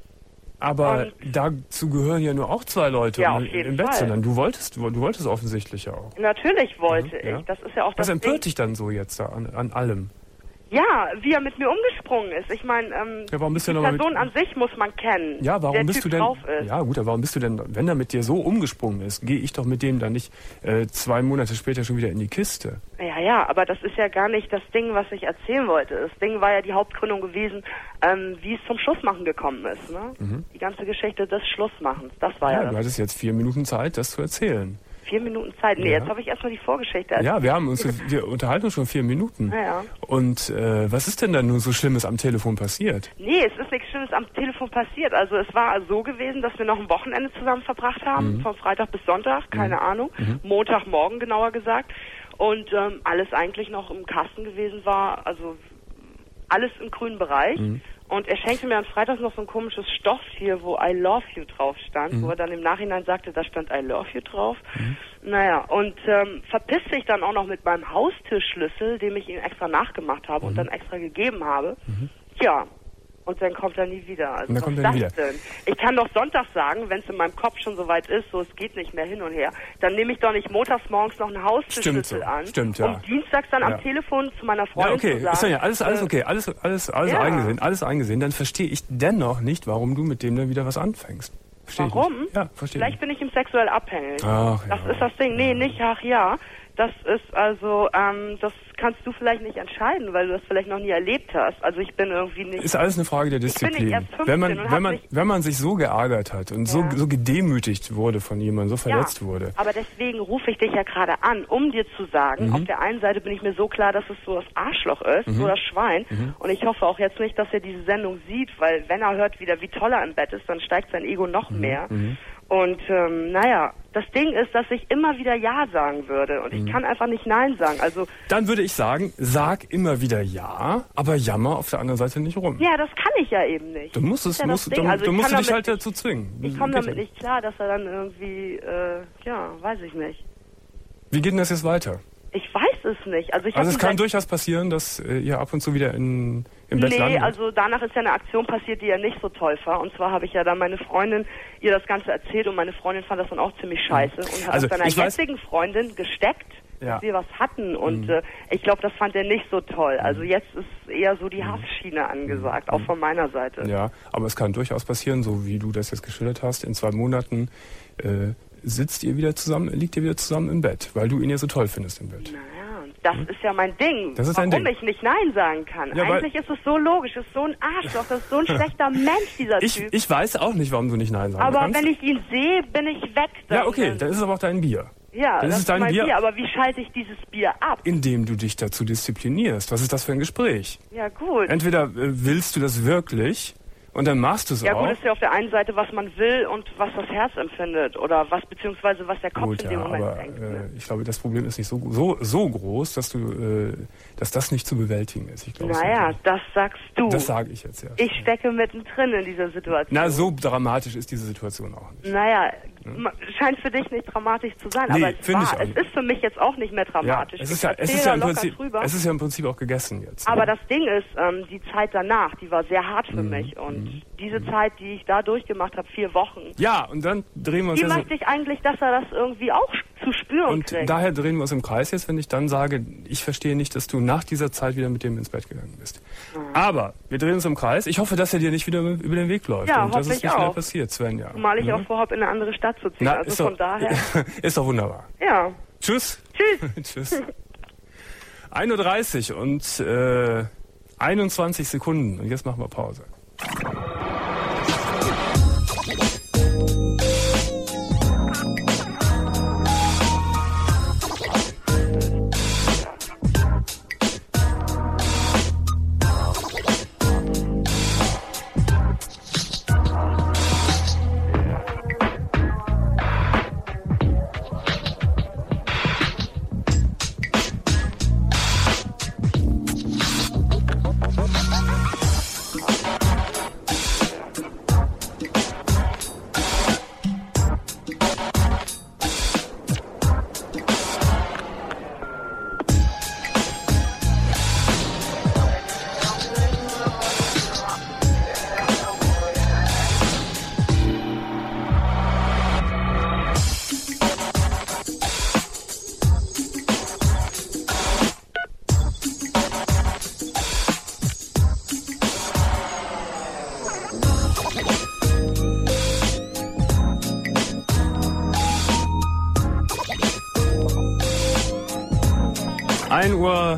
Aber dazu gehören ja nur auch 2 Leute im Bett, sondern du wolltest offensichtlich ja auch. Natürlich wollte ich. Das ist ja auch das Was empört dich dann so jetzt da an allem? Ja, wie er mit mir umgesprungen ist. Ich meine, die Person an sich muss man kennen. Ja, warum bist du denn? Drauf ist. Ja, gut, aber warum bist du denn, wenn er mit dir so umgesprungen ist, gehe ich doch mit dem dann nicht 2 Monate später schon wieder in die Kiste? Ja, aber das ist ja gar nicht das Ding, was ich erzählen wollte. Das Ding war ja die Hauptgründung gewesen, wie es zum Schlussmachen gekommen ist. Ne? Die ganze Geschichte des Schlussmachens, das war ja das. Du hattest jetzt 4 Minuten Zeit, das zu erzählen. 4 Minuten Zeit? Nee, jetzt habe ich erstmal die Vorgeschichte erzählt. Ja, wir unterhalten uns schon 4 Minuten. Ja. Und was ist denn da nun so Schlimmes am Telefon passiert? Nee, es ist nichts Schlimmes am Telefon passiert. Also es war so gewesen, dass wir noch ein Wochenende zusammen verbracht haben, von Freitag bis Sonntag, keine Ahnung, Montagmorgen genauer gesagt. Und alles eigentlich noch im Kasten gewesen war, also alles im grünen Bereich. Und er schenkte mir am Freitag noch so ein komisches Stofftier, wo I love you drauf stand, wo er dann im Nachhinein sagte, da stand I love you drauf. Naja, und verpisst sich dann auch noch mit meinem Haustürschlüssel, dem ich ihm extra nachgemacht habe und dann extra gegeben habe. Ja. Und dann kommt er nie wieder. Also was ist das denn? Ich kann doch Sonntag sagen, wenn es in meinem Kopf schon so weit ist, so es geht nicht mehr hin und her, dann nehme ich doch nicht montags morgens noch einen Haustürschlüssel an. Stimmt, ja. Um dienstags dann am Telefon zu meiner Freundin zu sagen. Ist ja alles okay, alles eingesehen. Dann verstehe ich dennoch nicht, warum du mit dem dann wieder was anfängst. Warum? Ja, verstehe. Vielleicht bin ich ihm sexuell abhängig. Ach, das ist das Ding. Nee, nicht ach ja. Das ist also, das kannst du vielleicht nicht entscheiden, weil du das vielleicht noch nie erlebt hast. Also ich bin irgendwie nicht... Ist alles eine Frage der Disziplin. Ich bin nicht erst 15 wenn man sich so geärgert hat und so gedemütigt wurde von jemandem, so verletzt wurde. Aber deswegen rufe ich dich ja gerade an, um dir zu sagen, auf der einen Seite bin ich mir so klar, dass es so das Arschloch ist, so das Schwein. Und ich hoffe auch jetzt nicht, dass er diese Sendung sieht, weil wenn er hört wieder, wie toll er im Bett ist, dann steigt sein Ego noch mehr. Und das Ding ist, dass ich immer wieder Ja sagen würde und ich kann einfach nicht Nein sagen. Also dann würde ich sagen, sag immer wieder Ja, aber jammer auf der anderen Seite nicht rum. Ja, das kann ich ja eben nicht. Du musst dich halt dazu zwingen. Ich komme damit nicht klar, dass er dann irgendwie, weiß ich nicht. Wie geht denn das jetzt weiter? Ich weiß es nicht. Also es kann durchaus passieren, dass ihr ab und zu wieder im Bett landet? Nee, also danach ist ja eine Aktion passiert, die ja nicht so toll war. Und zwar habe ich ja dann meine Freundin ihr das Ganze erzählt und meine Freundin fand das dann auch ziemlich scheiße und hat seiner jetzigen Freundin gesteckt, dass wir was hatten. Und ich glaube, das fand er nicht so toll. Also jetzt ist eher so die Hassschiene angesagt, auch von meiner Seite. Ja, aber es kann durchaus passieren, so wie du das jetzt geschildert hast, in 2 Monaten liegt ihr wieder zusammen im Bett, weil du ihn ja so toll findest im Bett. Das ist ja mein Ding, warum ich nicht Nein sagen kann. Ja, eigentlich ist es so logisch, ist so ein Arschloch, das ist so ein schlechter Mensch, dieser Typ. Ich weiß auch nicht, warum du nicht Nein sagen kannst. Aber wenn ich ihn sehe, bin ich weg. Ja, okay, dann ist es aber auch dein Bier. Ja, das ist mein Bier. Aber wie schalte ich dieses Bier ab? Indem du dich dazu disziplinierst. Was ist das für ein Gespräch? Ja, gut. Entweder willst du das wirklich... Und dann machst du es auch. Ja gut, ist ja auf der einen Seite, was man will und was das Herz empfindet oder was beziehungsweise was der Kopf in dem Moment denkt. Ich glaube, das Problem ist nicht so groß, dass das nicht zu bewältigen ist. Ich glaube, das sagst du. Das sage ich jetzt, ja. Ich stecke mittendrin in dieser Situation. Na, so dramatisch ist diese Situation auch nicht. Scheint für dich nicht dramatisch zu sein, aber es ist für mich jetzt auch nicht mehr dramatisch. Ja, es ist ja im Prinzip auch gegessen jetzt. Aber das Ding ist, die Zeit danach, die war sehr hart für mich und diese Zeit, die ich da durchgemacht habe, 4 Wochen. Ja, und dann drehen wir uns... Die möchte ich eigentlich, dass er das irgendwie auch zu spüren kriegt. Und daher drehen wir uns im Kreis jetzt, wenn ich dann sage, ich verstehe nicht, dass du nach dieser Zeit wieder mit dem ins Bett gegangen bist. Aber wir drehen uns im Kreis. Ich hoffe, dass er dir nicht wieder über den Weg läuft. Ja, und dass es nicht mehr passiert, Svenja. Zumal ich auch vorhabe, in eine andere Stadt zu ziehen. Also von daher... Ist doch wunderbar. Ja. Tschüss. Tschüss. 1:30 Uhr und 21 Sekunden. Und jetzt machen wir Pause. 1:31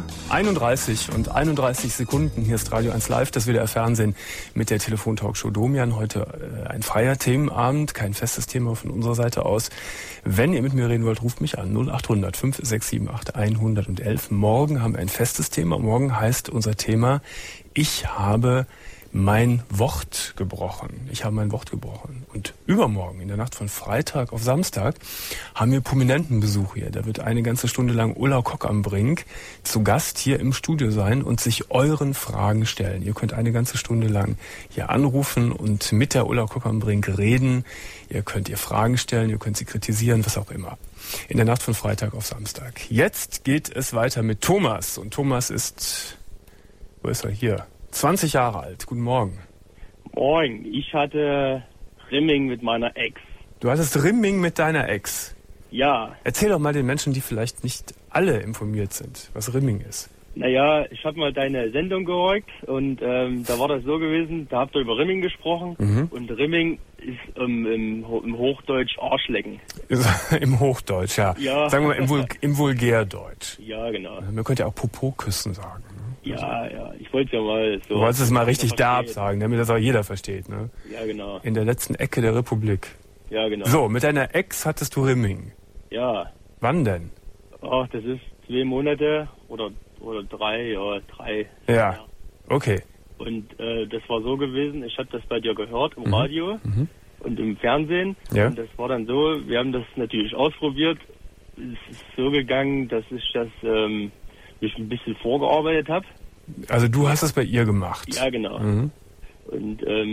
Uhr und 31 Sekunden. Hier ist Radio 1 Live, das WDR Fernsehen mit der Telefontalkshow Domian. Heute ein freier Themenabend, kein festes Thema von unserer Seite aus. Wenn ihr mit mir reden wollt, ruft mich an 0800 5678 111. Morgen haben wir ein festes Thema. Morgen heißt unser Thema: Ich habe mein Wort gebrochen. Ich habe mein Wort gebrochen. Und übermorgen, in der Nacht von Freitag auf Samstag, haben wir Prominentenbesuch hier. Da wird eine ganze Stunde lang Ulla Kock am Brink zu Gast hier im Studio sein und sich euren Fragen stellen. Ihr könnt eine ganze Stunde lang hier anrufen und mit der Ulla Kock am Brink reden. Ihr könnt ihr Fragen stellen, ihr könnt sie kritisieren, was auch immer. In der Nacht von Freitag auf Samstag. Jetzt geht es weiter mit Thomas. Und Thomas ist, wo ist er? Hier. 20 Jahre alt. Guten Morgen. Moin. Ich hatte Rimming mit meiner Ex. Du hattest Rimming mit deiner Ex? Ja. Erzähl doch mal den Menschen, die vielleicht nicht alle informiert sind, was Rimming ist. Naja, ich habe mal deine Sendung gehört und da war das so gewesen, da habt ihr über Rimming gesprochen und Rimming ist im Hochdeutsch Arschlecken. Im Hochdeutsch, ja. Sagen wir mal im Vulgärdeutsch. Ja, genau. Man könnte ja auch Popo küssen sagen. Ja, ich wollte ja mal so... Du wolltest es mal richtig derb sagen, damit das auch jeder versteht, ne? Ja, genau. In der letzten Ecke der Republik. Ja, genau. So, mit deiner Ex hattest du Rimming. Ja. Wann denn? Ach, das ist 2 Monate oder 3, ja, 3. Ja, okay. Und das war so gewesen, ich habe das bei dir gehört im Radio und im Fernsehen. Ja. Und das war dann so, wir haben das natürlich ausprobiert. Es ist so gegangen, dass ich das mich ein bisschen vorgearbeitet habe. Also du hast es bei ihr gemacht? Ja, genau. Und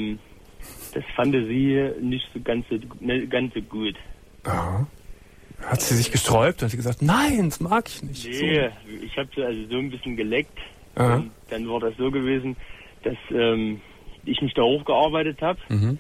das fand sie nicht so ganz so gut. Aha. Hat sie sich gesträubt und hat sie gesagt, nein, das mag ich nicht? Nee, so. Ich habe sie also so ein bisschen geleckt. Aha. Und dann war das so gewesen, dass ich mich da hochgearbeitet habe.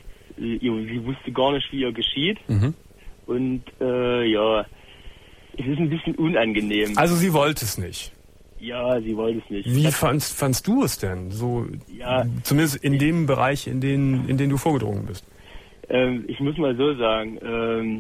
Sie wusste gar nicht, wie ihr geschieht. Und ja, es ist ein bisschen unangenehm. Also sie wollte es nicht? Ja, sie wollte es nicht. Wie fandst du es denn? So, ja, zumindest in dem Bereich, in den du vorgedrungen bist. Ich muss mal so sagen,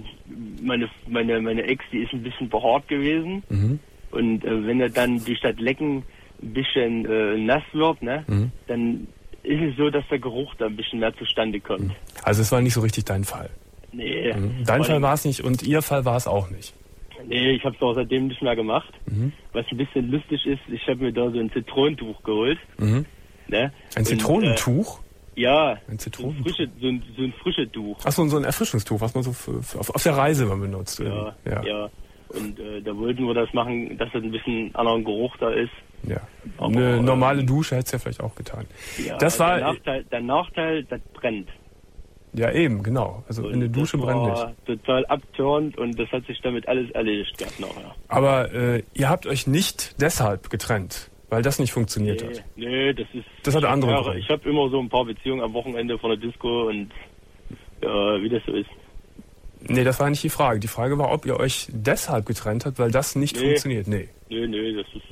meine Ex, die ist ein bisschen behaart gewesen. Und wenn er dann durch das Lecken ein bisschen nass wird, ne, dann ist es so, dass der Geruch da ein bisschen mehr zustande kommt. Also es war nicht so richtig dein Fall? Nee. Dein Fall war es nicht und ihr Fall war es auch nicht? Nee, ich habe es auch seitdem nicht mehr gemacht. Was ein bisschen lustig ist, ich habe mir da so ein Zitronentuch geholt. Ne? Ein Zitronentuch? Ja, ein Zitronentuch. So ein frisches Tuch. Ach so, so ein Erfrischungstuch, was man so auf der Reise mal benutzt. Ja. Und da wollten wir das machen, dass das ein bisschen anderen Geruch da ist. Ja. Aber, eine normale Dusche hätte es ja vielleicht auch getan. Ja, das war der Nachteil, das brennt. Ja, eben, genau. Also und in der Dusche brennt nicht. Das war total abturnt und das hat sich damit alles erledigt gehabt nachher. Aber ihr habt euch nicht deshalb getrennt, weil das nicht funktioniert hat? Nee, das hat andere Gründe. Ich habe immer so ein paar Beziehungen am Wochenende von der Disco und ja, wie das so ist. Nee, das war nicht die Frage. Die Frage war, ob ihr euch deshalb getrennt habt, weil das nicht funktioniert. Nee, das ist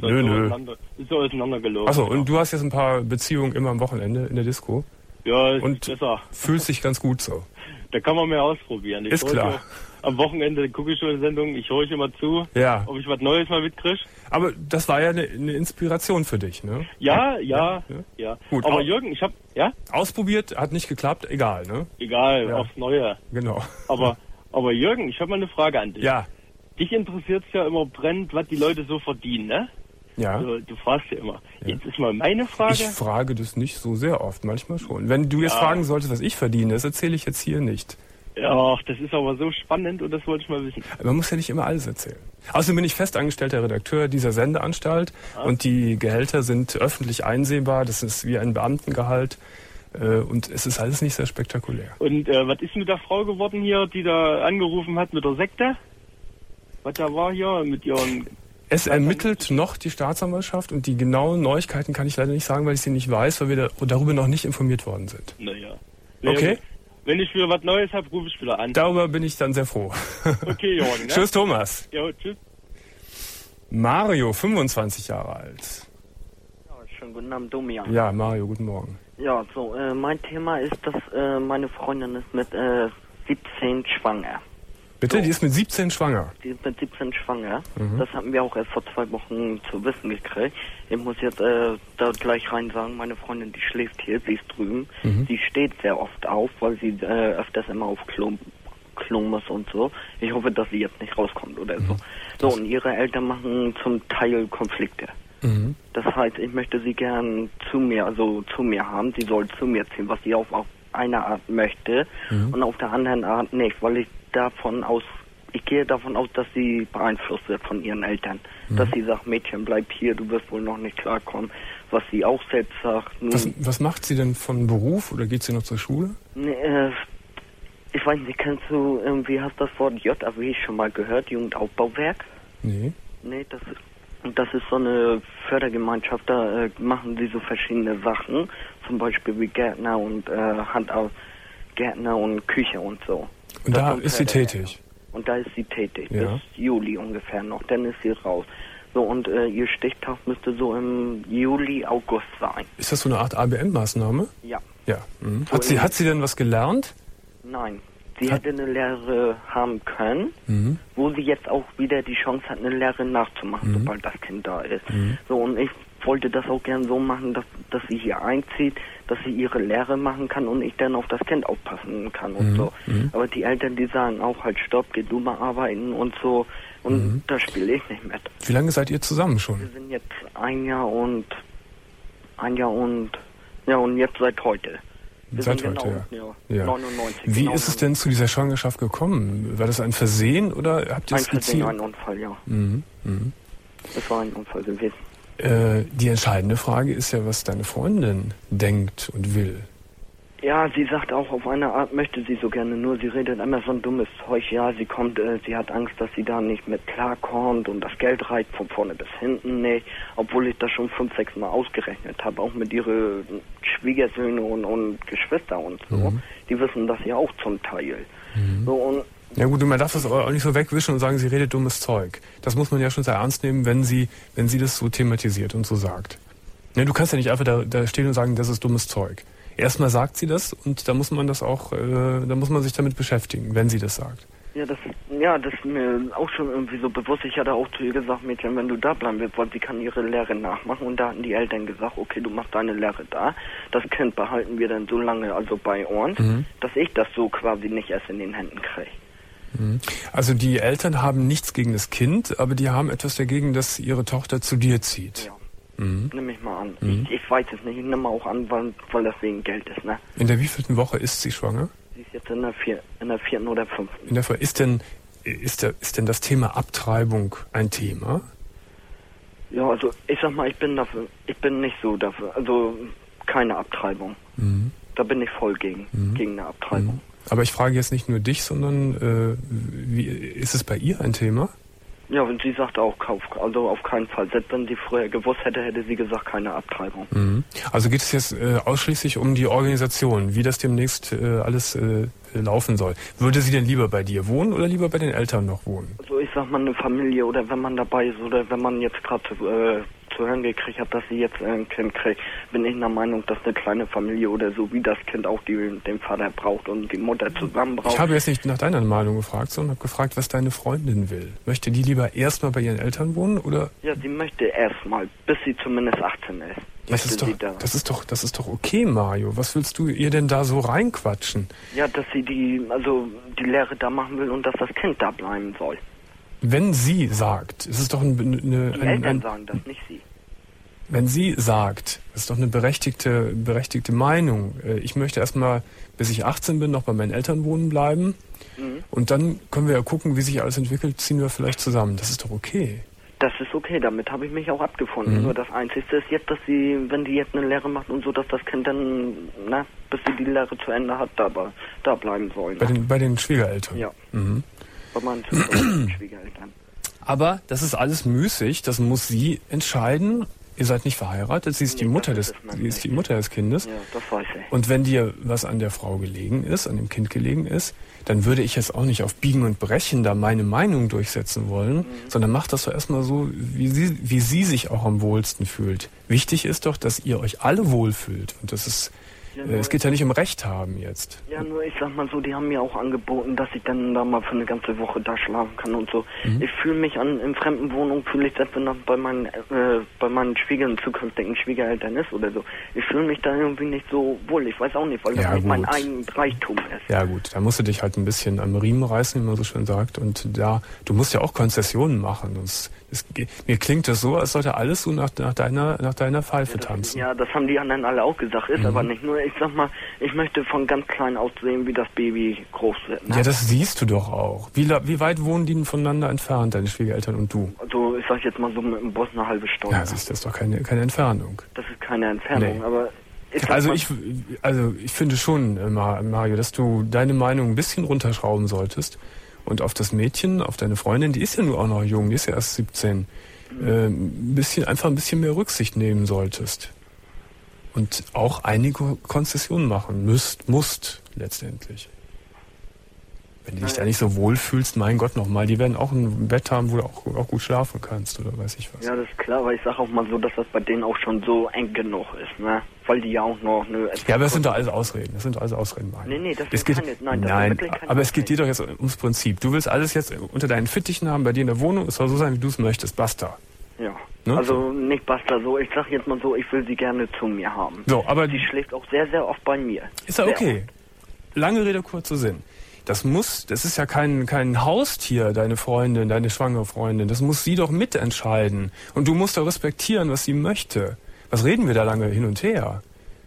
so auseinandergelaufen. Achso, und du hast jetzt ein paar Beziehungen immer am Wochenende in der Disco? Ja, ist und besser. Fühlst dich ganz gut so? Da kann man mehr ausprobieren. Ist klar. Am Wochenende gucke ich schon eine Sendung, ich höre immer zu, ob ich was Neues mal mitkriege. Aber das war ja eine Inspiration für dich, ne? Ja. Gut, aber Jürgen, ich habe, ausprobiert, hat nicht geklappt, egal, ne? Egal, aufs Neue. Genau. Aber Jürgen, ich habe mal eine Frage an dich. Ja. Dich interessiert es ja immer brennend, was die Leute so verdienen, ne? Ja. Du fragst ja immer. Ja. Jetzt ist mal meine Frage. Ich frage das nicht so sehr oft, manchmal schon. Wenn du jetzt fragen solltest, was ich verdiene, das erzähle ich jetzt hier nicht. Ja, das ist aber so spannend und das wollte ich mal wissen. Man muss ja nicht immer alles erzählen. Außerdem bin ich festangestellter Redakteur dieser Sendeanstalt und die Gehälter sind öffentlich einsehbar. Das ist wie ein Beamtengehalt und es ist alles nicht sehr spektakulär. Und was ist mit der Frau geworden hier, die da angerufen hat mit der Sekte? Was da war hier mit ihren... Es ermittelt noch die Staatsanwaltschaft und die genauen Neuigkeiten kann ich leider nicht sagen, weil ich sie nicht weiß, weil wir darüber noch nicht informiert worden sind. Naja. Okay? Wenn ich wieder was Neues habe, rufe ich wieder an. Darüber bin ich dann sehr froh. Okay, Jorgen. Ne? Tschüss, Thomas. Ja, tschüss. Mario, 25 Jahre alt. Ja, schönen guten Abend, Domian. Ja, Mario, guten Morgen. Ja, so, mein Thema ist, dass meine Freundin ist mit 17 schwanger. Bitte? So. Die ist mit 17 schwanger? Die ist mit 17 schwanger. Das hatten wir auch erst vor 2 Wochen zu wissen gekriegt. Ich muss jetzt da gleich rein sagen, meine Freundin, die schläft hier, sie ist drüben. Sie steht sehr oft auf, weil sie öfters immer auf Klo muss und so. Ich hoffe, dass sie jetzt nicht rauskommt oder so. So, und ihre Eltern machen zum Teil Konflikte. Das heißt, ich möchte sie gern zu mir haben. Sie soll zu mir ziehen, was sie auf eine Art möchte und auf der anderen Art nicht, weil ich gehe davon aus, dass sie beeinflusst wird von ihren Eltern. Dass sie sagt, Mädchen, bleib hier, du wirst wohl noch nicht klarkommen. Was sie auch selbst sagt. Was macht sie denn von Beruf oder geht sie noch zur Schule? Nee, ich weiß nicht, kennst du irgendwie, hast das Wort JAW schon mal gehört, Jugendaufbauwerk? Nee. Nee, das ist so eine Fördergemeinschaft, da machen sie so verschiedene Sachen, zum Beispiel wie Gärtner und Gärtner und Küche und so. Und da ist sie tätig? Und da ist sie tätig, ja. Bis Juli ungefähr noch, dann ist sie raus. So, und ihr Stichtag müsste so im Juli, August sein. Ist das so eine Art ABM-Maßnahme? Ja. Ja. So hat sie denn was gelernt? Nein. Sie hätte eine Lehre haben können, wo sie jetzt auch wieder die Chance hat, eine Lehre nachzumachen, sobald das Kind da ist. So, und ich wollte das auch gern so machen, dass sie hier einzieht, dass sie ihre Lehre machen kann und ich dann auf das Kind aufpassen kann und so. Aber die Eltern, die sagen auch halt, stopp, geh du mal arbeiten und so. Und da spiele ich nicht mit. Wie lange seid ihr zusammen schon? Wir sind jetzt ein Jahr und jetzt seit heute. Seit heute, ja. 99. Wie ist es denn zu dieser Schwangerschaft gekommen? War das ein Versehen oder habt ihr es gezielt? Ein Unfall, ja. Das war ein Unfall gewesen. Die entscheidende Frage ist ja, was deine Freundin denkt und will. Ja, sie sagt auch, auf eine Art möchte sie so gerne, nur sie redet immer so ein dummes Zeug. Ja, sie hat Angst, dass sie da nicht mit klarkommt und das Geld reicht von vorne bis hinten nicht. Obwohl ich das schon 5, 6 Mal ausgerechnet habe, auch mit ihren Schwiegersöhne und Geschwister und so. Die wissen das ja auch zum Teil. So, und ja gut, man darf das auch nicht so wegwischen und sagen, sie redet dummes Zeug. Das muss man ja schon sehr ernst nehmen, wenn sie das so thematisiert und so sagt. Ja, du kannst ja nicht einfach da stehen und sagen, das ist dummes Zeug. Erstmal sagt sie das und da muss man das auch, da muss man sich damit beschäftigen, wenn sie das sagt. Ja, das ist mir auch schon irgendwie so bewusst. Ich hatte auch zu ihr gesagt, Mädchen, wenn du da bleiben willst, weil sie kann ihre Lehre nachmachen. Und da hatten die Eltern gesagt, okay, du machst deine Lehre da. Das Kind behalten wir dann so lange also bei uns, dass ich das so quasi nicht erst in den Händen kriege. Also die Eltern haben nichts gegen das Kind, aber die haben etwas dagegen, dass ihre Tochter zu dir zieht. Ja. Nimm ich mal an. Ich weiß es nicht. Ich nehme auch an, weil das wegen Geld ist, ne? In der wievielten Woche ist sie schwanger? Sie ist jetzt in der 4. oder 5. Ist denn das Thema Abtreibung ein Thema? Ja, also ich sag mal, ich bin nicht so dafür. Also keine Abtreibung. Da bin ich voll gegen eine Abtreibung. Aber ich frage jetzt nicht nur dich, sondern ist es bei ihr ein Thema? Ja, und sie sagt auch, also auf keinen Fall. Selbst wenn sie früher gewusst hätte sie gesagt, keine Abtreibung. Also geht es jetzt ausschließlich um die Organisation, wie das demnächst alles laufen soll. Würde sie denn lieber bei dir wohnen oder lieber bei den Eltern noch wohnen? Also ich sag mal, eine Familie oder wenn man dabei ist oder wenn man jetzt gerade zu hören gekriegt hat, dass sie jetzt ein Kind kriegt, bin ich der Meinung, dass eine kleine Familie oder so, wie das Kind auch den Vater braucht und die Mutter zusammen braucht. Ich habe jetzt nicht nach deiner Meinung gefragt, sondern habe gefragt, was deine Freundin will. Möchte die lieber erstmal bei ihren Eltern wohnen oder? Ja, sie möchte erstmal, bis sie zumindest 18 ist. Das ist doch okay, Mario. Was willst du ihr denn da so reinquatschen? Ja, dass sie die Lehre da machen will und dass das Kind da bleiben soll. Wenn sie sagt, es ist doch die Eltern sagen das, nicht sie. Wenn sie sagt, es ist doch eine berechtigte Meinung, ich möchte erstmal, bis ich 18 bin, noch bei meinen Eltern wohnen bleiben und dann können wir ja gucken, wie sich alles entwickelt, ziehen wir vielleicht zusammen. Das ist doch okay. Das ist okay, damit habe ich mich auch abgefunden. Nur das Einzige ist jetzt, dass sie, wenn die jetzt eine Lehre macht und so, dass das Kind dann, bis sie die Lehre zu Ende hat, da bleiben soll. Bei den Schwiegereltern? Ja. Bei meinen Schwiegereltern. Aber das ist alles müßig, das muss sie entscheiden. Ihr seid nicht verheiratet, sie ist die Mutter des Kindes. Ja, das weiß ich. Und wenn dir was an der Frau gelegen ist, an dem Kind gelegen ist, dann würde ich jetzt auch nicht auf Biegen und Brechen da meine Meinung durchsetzen wollen, sondern macht das doch erstmal so, wie sie sich auch am wohlsten fühlt. Wichtig ist doch, dass ihr euch alle wohlfühlt. Und das ist Es geht ja nicht um Recht haben jetzt. Ja, nur ich sag mal so, die haben mir auch angeboten, dass ich dann da mal für eine ganze Woche da schlafen kann und so. Ich fühle mich in fremden Wohnungen, fühle ich, als wenn das bei meinen zukünftigen Schwiegereltern ist oder so. Ich fühle mich da irgendwie nicht so wohl. Ich weiß auch nicht, weil das nicht mein eigenes Reichtum ist. Ja gut, da musst du dich halt ein bisschen am Riemen reißen, wie man so schön sagt. Und du musst ja auch Konzessionen machen. Mir klingt das so, als sollte alles so nach deiner Pfeife tanzen. Ja, das haben die anderen alle auch gesagt, ist aber nicht nur. Ich sag mal, ich möchte von ganz klein aus sehen, wie das Baby groß wird. Ne? Ja, das siehst du doch auch. Wie weit wohnen die denn voneinander entfernt, deine Schwiegereltern und du? Also ich sag jetzt mal so mit dem Bus eine halbe Stunde. Ja, siehst du, das ist doch keine Entfernung. Das ist keine Entfernung, aber... Ich finde schon, Mario, dass du deine Meinung ein bisschen runterschrauben solltest und auf das Mädchen, auf deine Freundin, die ist ja nur auch noch jung, die ist ja erst 17, ein bisschen mehr Rücksicht nehmen solltest. Und auch einige Konzessionen machen musst letztendlich. Wenn du dich da nicht so wohlfühlst, mein Gott nochmal, die werden auch ein Bett haben, wo du auch gut schlafen kannst oder weiß ich was. Ja, das ist klar, aber ich sage auch mal so, dass das bei denen auch schon so eng genug ist, ne? Weil die ja auch noch eine... Ja, aber das sind doch alles Ausreden. Mario. Nee, das ist keine... Nein, aber es geht dir doch jetzt ums Prinzip. Du willst alles jetzt unter deinen Fittichen haben, bei dir in der Wohnung. Es soll so sein, wie du es möchtest. Basta. Ja, ne? Also nicht basta so. Ich sag jetzt mal so, ich will sie gerne zu mir haben. So, aber sie schläft auch sehr, sehr oft bei mir. Ist ja okay. Lange Rede, kurzer Sinn. Das ist ja kein Haustier, deine Freundin, deine schwangere Freundin. Das muss sie doch mitentscheiden. Und du musst doch respektieren, was sie möchte. Was reden wir da lange hin und her?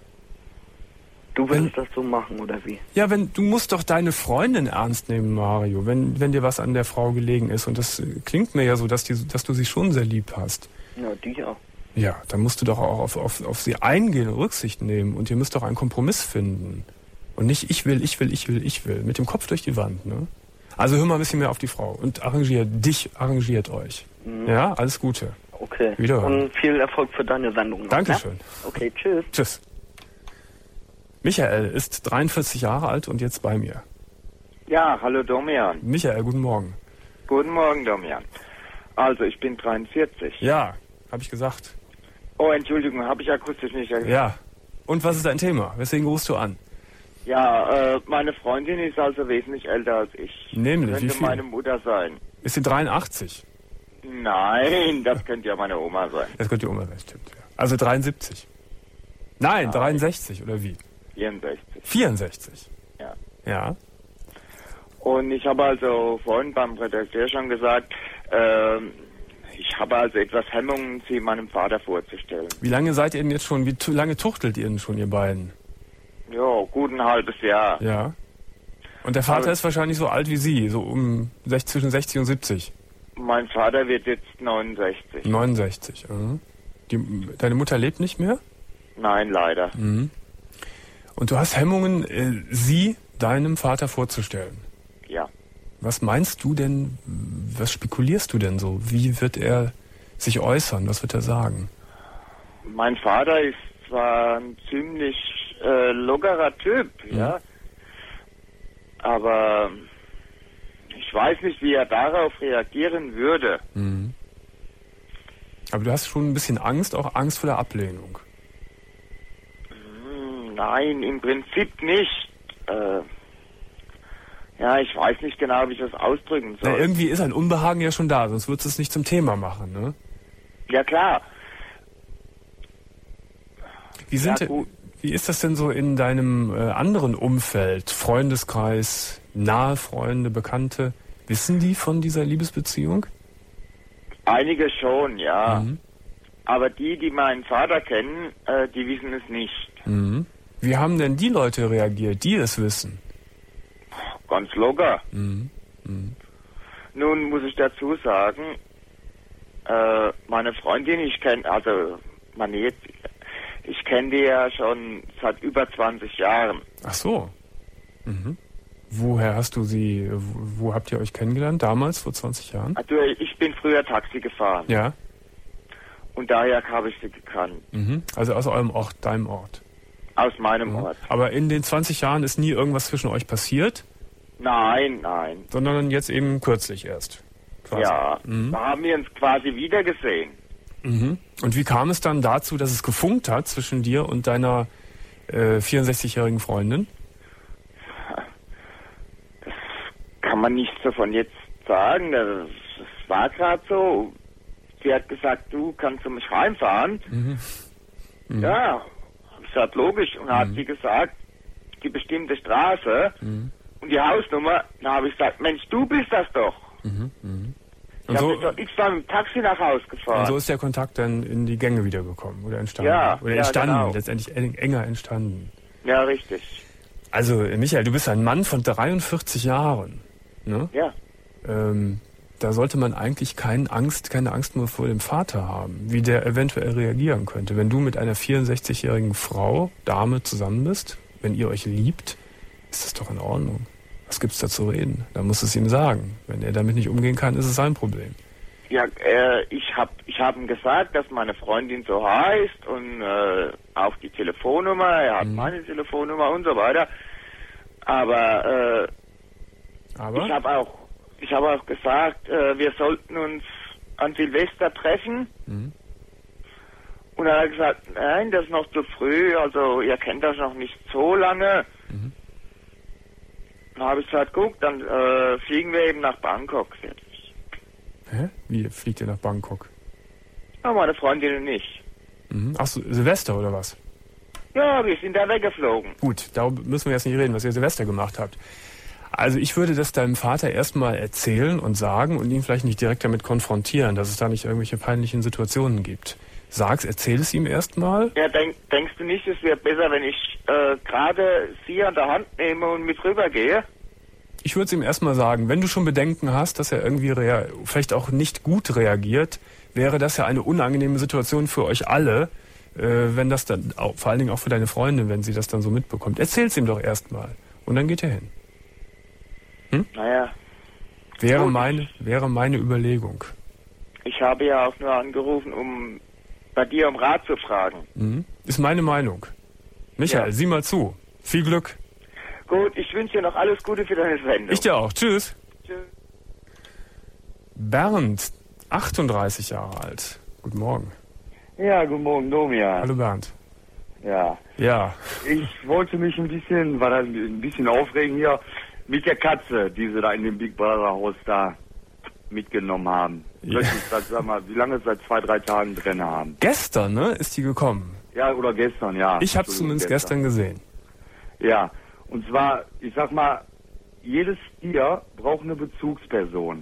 Du willst das so machen, oder wie? Ja, du musst doch deine Freundin ernst nehmen, Mario, wenn dir was an der Frau gelegen ist. Und das klingt mir ja so, dass du sie schon sehr lieb hast. Ja, die auch. Ja, dann musst du doch auch auf sie eingehen und Rücksicht nehmen. Und ihr müsst doch einen Kompromiss finden. Und nicht ich will. Mit dem Kopf durch die Wand, ne? Also hör mal ein bisschen mehr auf die Frau und arrangiert euch. Mhm. Ja, alles Gute. Okay. Wiederhören. Und viel Erfolg für deine Sendung noch. Dankeschön. Ne? Okay, tschüss. Tschüss. Michael ist 43 Jahre alt und jetzt bei mir. Ja, hallo Domian. Michael, guten Morgen. Guten Morgen, Domian. Also, ich bin 43. Ja, habe ich gesagt. Oh, Entschuldigung, habe ich akustisch nicht gesagt. Ja. Und was ist dein Thema? Weswegen rufst du an? Ja, meine Freundin ist also wesentlich älter als ich. Nämlich, könnte wie viel? Meine Mutter sein. Ist sie 83? Nein, das könnte ja meine Oma sein. Das könnte die Oma sein, stimmt. Ja. Also 73? Nein, 63 oder wie? 64. 64? Ja. Ja. Und ich habe also vorhin beim Redakteur schon gesagt, ich habe also etwas Hemmungen, sie meinem Vater vorzustellen. Wie lange seid ihr denn jetzt schon, wie lange tuchtelt ihr denn schon, ihr beiden? Ja, gut ein halbes Jahr. Ja. Und der Vater ist wahrscheinlich so alt wie Sie, so zwischen 60 und 70. Mein Vater wird jetzt 69. 69, Deine Mutter lebt nicht mehr? Nein, leider. Mhm. Und du hast Hemmungen, sie deinem Vater vorzustellen? Ja. Was meinst du denn, was spekulierst du denn so? Wie wird er sich äußern? Was wird er sagen? Mein Vater ist zwar ein ziemlich lockerer Typ, ja, aber ich weiß nicht, wie er darauf reagieren würde. Mhm. Aber du hast schon ein bisschen Angst, auch Angst vor der Ablehnung. Nein, im Prinzip nicht. Ja, ich weiß nicht genau, wie ich das ausdrücken soll. Na, irgendwie ist ein Unbehagen ja schon da, sonst würdest du es nicht zum Thema machen, ne? Ja, klar. Wie ist das denn so in deinem anderen Umfeld? Freundeskreis, nahe Freunde, Bekannte? Wissen die von dieser Liebesbeziehung? Einige schon, ja. Mhm. Aber die meinen Vater kennen, die wissen es nicht. Mhm. Wie haben denn die Leute reagiert, die es wissen? Ganz locker. Mhm. Mhm. Nun muss ich dazu sagen, meine Freundin, ich kenne die ja schon seit über 20 Jahren. Ach so. Mhm. Wo habt ihr euch kennengelernt? Damals, vor 20 Jahren? Also ich bin früher Taxi gefahren. Ja. Und daher habe ich sie gekannt. Mhm. Also aus eurem Ort, deinem Ort? Aus meinem Ort. Aber in den 20 Jahren ist nie irgendwas zwischen euch passiert? Nein. Sondern jetzt eben kürzlich erst? Quasi. Ja, da haben wir uns quasi wieder gesehen. Mhm. Und wie kam es dann dazu, dass es gefunkt hat zwischen dir und deiner 64-jährigen Freundin? Das kann man nicht so von jetzt sagen. Das war gerade so. Sie hat gesagt, du kannst du mich reinfahren. Ja, hab ich gesagt, logisch. Und dann hat sie gesagt, die bestimmte Straße und die Hausnummer. Dann habe ich gesagt, Mensch, du bist das doch. Ich habe doch x-mal mit dem Taxi nach Hause gefahren. Und so ist der Kontakt dann in die Gänge wiedergekommen oder entstanden. Oder entstanden, genau. Letztendlich enger entstanden. Ja, richtig. Also, Michael, du bist ein Mann von 43 Jahren. Ne? Ja. Da sollte man eigentlich keine Angst mehr vor dem Vater haben, wie der eventuell reagieren könnte. Wenn du mit einer 64-jährigen Dame zusammen bist, wenn ihr euch liebt, ist das doch in Ordnung. Was gibt's da zu reden? Da muss es ihm sagen. Wenn er damit nicht umgehen kann, ist es sein Problem. Ja, ich hab ihm gesagt, dass meine Freundin so heißt und auch die Telefonnummer, er hat meine Telefonnummer und so weiter. Aber ich habe auch gesagt, wir sollten uns an Silvester treffen. Und er hat gesagt, nein, das ist noch zu früh, also ihr kennt das noch nicht so lange. Dann habe ich gesagt, guck, dann fliegen wir eben nach Bangkok. Hä? Wie fliegt ihr nach Bangkok? Ja, meine Freundin und ich. Ach so, Silvester oder was? Ja, wir sind da weggeflogen. Gut, darüber müssen wir jetzt nicht reden, was ihr Silvester gemacht habt. Also ich würde das deinem Vater erstmal erzählen und sagen und ihn vielleicht nicht direkt damit konfrontieren, dass es da nicht irgendwelche peinlichen Situationen gibt. Erzähl es ihm erstmal. Ja, denkst du nicht, es wäre besser, wenn ich gerade sie an der Hand nehme und mit rübergehe? Ich würde es ihm erstmal sagen, wenn du schon Bedenken hast, dass er irgendwie vielleicht auch nicht gut reagiert, wäre das ja eine unangenehme Situation für euch alle, wenn das dann, vor allen Dingen auch für deine Freundin, wenn sie das dann so mitbekommt. Erzähl's ihm doch erstmal und dann geht er hin. Naja. Wäre meine Überlegung. Ich habe ja auch nur angerufen, um bei dir um Rat zu fragen. Ist meine Meinung. Michael, sieh mal zu. Viel Glück. Gut, ich wünsche dir noch alles Gute für deine Sendung. Ich dir auch. Tschüss. Tschüss. Bernd, 38 Jahre alt. Guten Morgen. Ja, guten Morgen, Domian. Hallo Bernd. Ja. Ja. Ich wollte mich ein bisschen aufregen hier mit der Katze, die sie da in dem Big Brother Haus da mitgenommen haben. Ja. Sag mal, wie lange seit 2-3 Tagen drin haben. Gestern, ne, ist die gekommen? Ja, oder gestern, ja. Ich habe zumindest gestern gesehen. Ja, und zwar, ich sag mal, jedes Tier braucht eine Bezugsperson.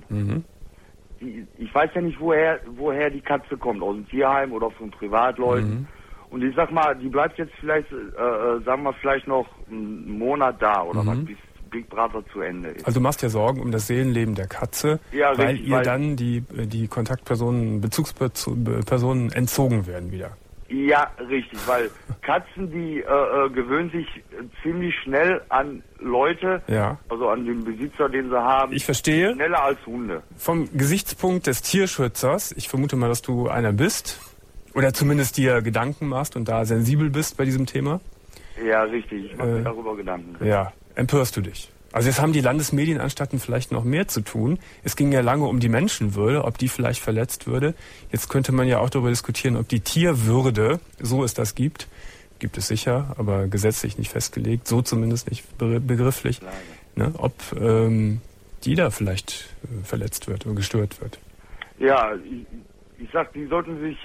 Ich weiß ja nicht, woher die Katze kommt, aus dem Tierheim oder von Privatleuten. Und ich sag mal, die bleibt jetzt vielleicht, sagen wir vielleicht noch einen Monat da oder was, bis Big Brother zu Ende ist. Also du machst ja Sorgen um das Seelenleben der Katze, ja, weil richtig, ihr dann die Kontaktpersonen, Bezugspersonen entzogen werden wieder. Ja, richtig, weil Katzen, die gewöhnen sich ziemlich schnell an Leute, also an den Besitzer, den sie haben. Ich verstehe. Schneller als Hunde. Vom Gesichtspunkt des Tierschützers, ich vermute mal, dass du einer bist, oder zumindest dir Gedanken machst und da sensibel bist bei diesem Thema. Ja, richtig, ich mache mir darüber Gedanken. Ja, empörst du dich? Also jetzt haben die Landesmedienanstalten vielleicht noch mehr zu tun. Es ging ja lange um die Menschenwürde, ob die vielleicht verletzt würde. Jetzt könnte man ja auch darüber diskutieren, ob die Tierwürde, so es das gibt es sicher, aber gesetzlich nicht festgelegt, so zumindest nicht begrifflich, ne, ob die da vielleicht verletzt wird oder gestört wird. Ja, ich sag, die sollten sich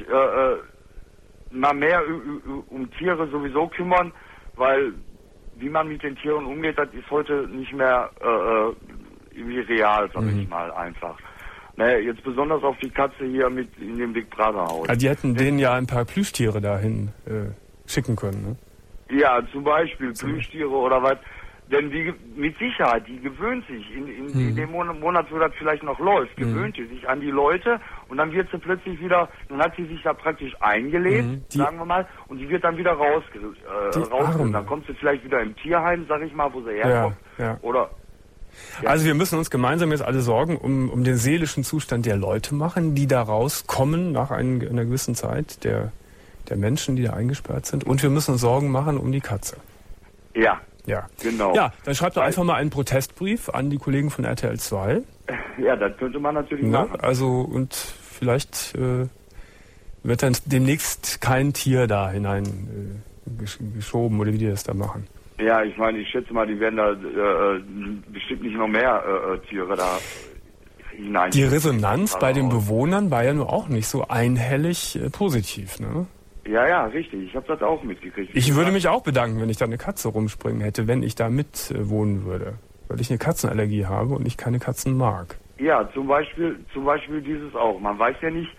mal mehr um Tiere sowieso kümmern, weil wie man mit den Tieren umgeht, das ist heute nicht mehr irgendwie real, sag ich mal, einfach. Naja, jetzt besonders auf die Katze hier mit in dem Big Brother Haus. Ah, die hätten denen ja ein paar Plüschtiere dahin schicken können, ne? Ja, zum Beispiel Plüschtiere oder was. Denn die mit Sicherheit, die gewöhnt sich, in dem Monat, wo das vielleicht noch läuft, gewöhnt die sich an die Leute und dann wird sie plötzlich wieder, dann hat sie sich da praktisch eingelebt, sagen wir mal, und die wird dann wieder rausgeholt. Dann kommt sie vielleicht wieder im Tierheim, sag ich mal, wo sie herkommt. Ja. Oder Also wir müssen uns gemeinsam jetzt alle Sorgen um den seelischen Zustand der Leute machen, die da rauskommen nach einer gewissen Zeit, der Menschen, die da eingesperrt sind. Und wir müssen uns Sorgen machen um die Katze. Ja. Ja, genau. Ja, dann schreibt doch einfach mal einen Protestbrief an die Kollegen von RTL 2. Ja, das könnte man natürlich machen. Also, und vielleicht wird dann demnächst kein Tier da geschoben oder wie die das da machen. Ja, ich meine, ich schätze mal, die werden da bestimmt nicht noch mehr Tiere da hinein. Die Resonanz bei den Bewohnern war ja nur auch nicht so einhellig positiv, ne? Ja, richtig. Ich habe das auch mitgekriegt. Ich würde mich auch bedanken, wenn ich da eine Katze rumspringen hätte, wenn ich da mit wohnen würde. Weil ich eine Katzenallergie habe und ich keine Katzen mag. Ja, zum Beispiel dieses auch. Man weiß ja nicht,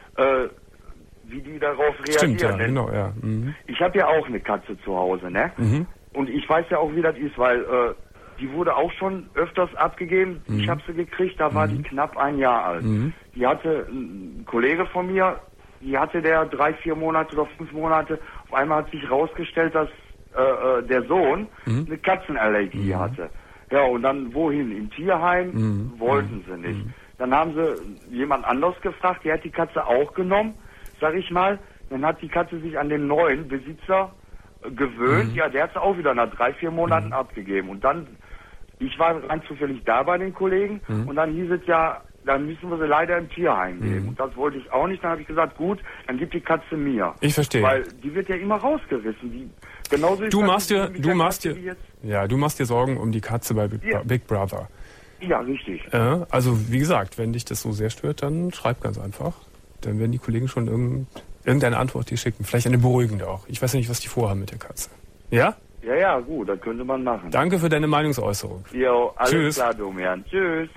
wie die darauf reagieren. Stimmt, ja, genau, ja. Mhm. Ich habe ja auch eine Katze zu Hause, ne? Mhm. Und ich weiß ja auch, wie das ist, weil die wurde auch schon öfters abgegeben. Mhm. Ich habe sie gekriegt, da war die knapp 1 Jahr alt. Mhm. Die hatte ein Kollege von mir, die hatte der 3, 4 Monate oder 5 Monate. Auf einmal hat sich rausgestellt, dass der Sohn eine Katzenallergie hatte. Ja, und dann wohin? Im Tierheim? Wollten sie nicht. Dann haben sie jemand anderes gefragt, der hat die Katze auch genommen, sag ich mal. Dann hat die Katze sich an den neuen Besitzer gewöhnt. Ja, der hat sie auch wieder nach 3, 4 Monaten abgegeben. Und dann, ich war rein zufällig da bei den Kollegen und dann hieß es ja, dann müssen wir sie leider im Tierheim geben. Und das wollte ich auch nicht. Dann habe ich gesagt, gut, dann gib die Katze mir. Ich verstehe. Weil die wird ja immer rausgerissen. Genauso du machst dir Sorgen um die Katze bei Big Brother. Ja, richtig. Also wie gesagt, wenn dich das so sehr stört, dann schreib ganz einfach. Dann werden die Kollegen schon irgendeine Antwort dir schicken. Vielleicht eine beruhigende auch. Ich weiß ja nicht, was die vorhaben mit der Katze. Ja? Ja, gut, das könnte man machen. Danke für deine Meinungsäußerung. Jo, alles Tschüss. klar, Domian. Tschüss.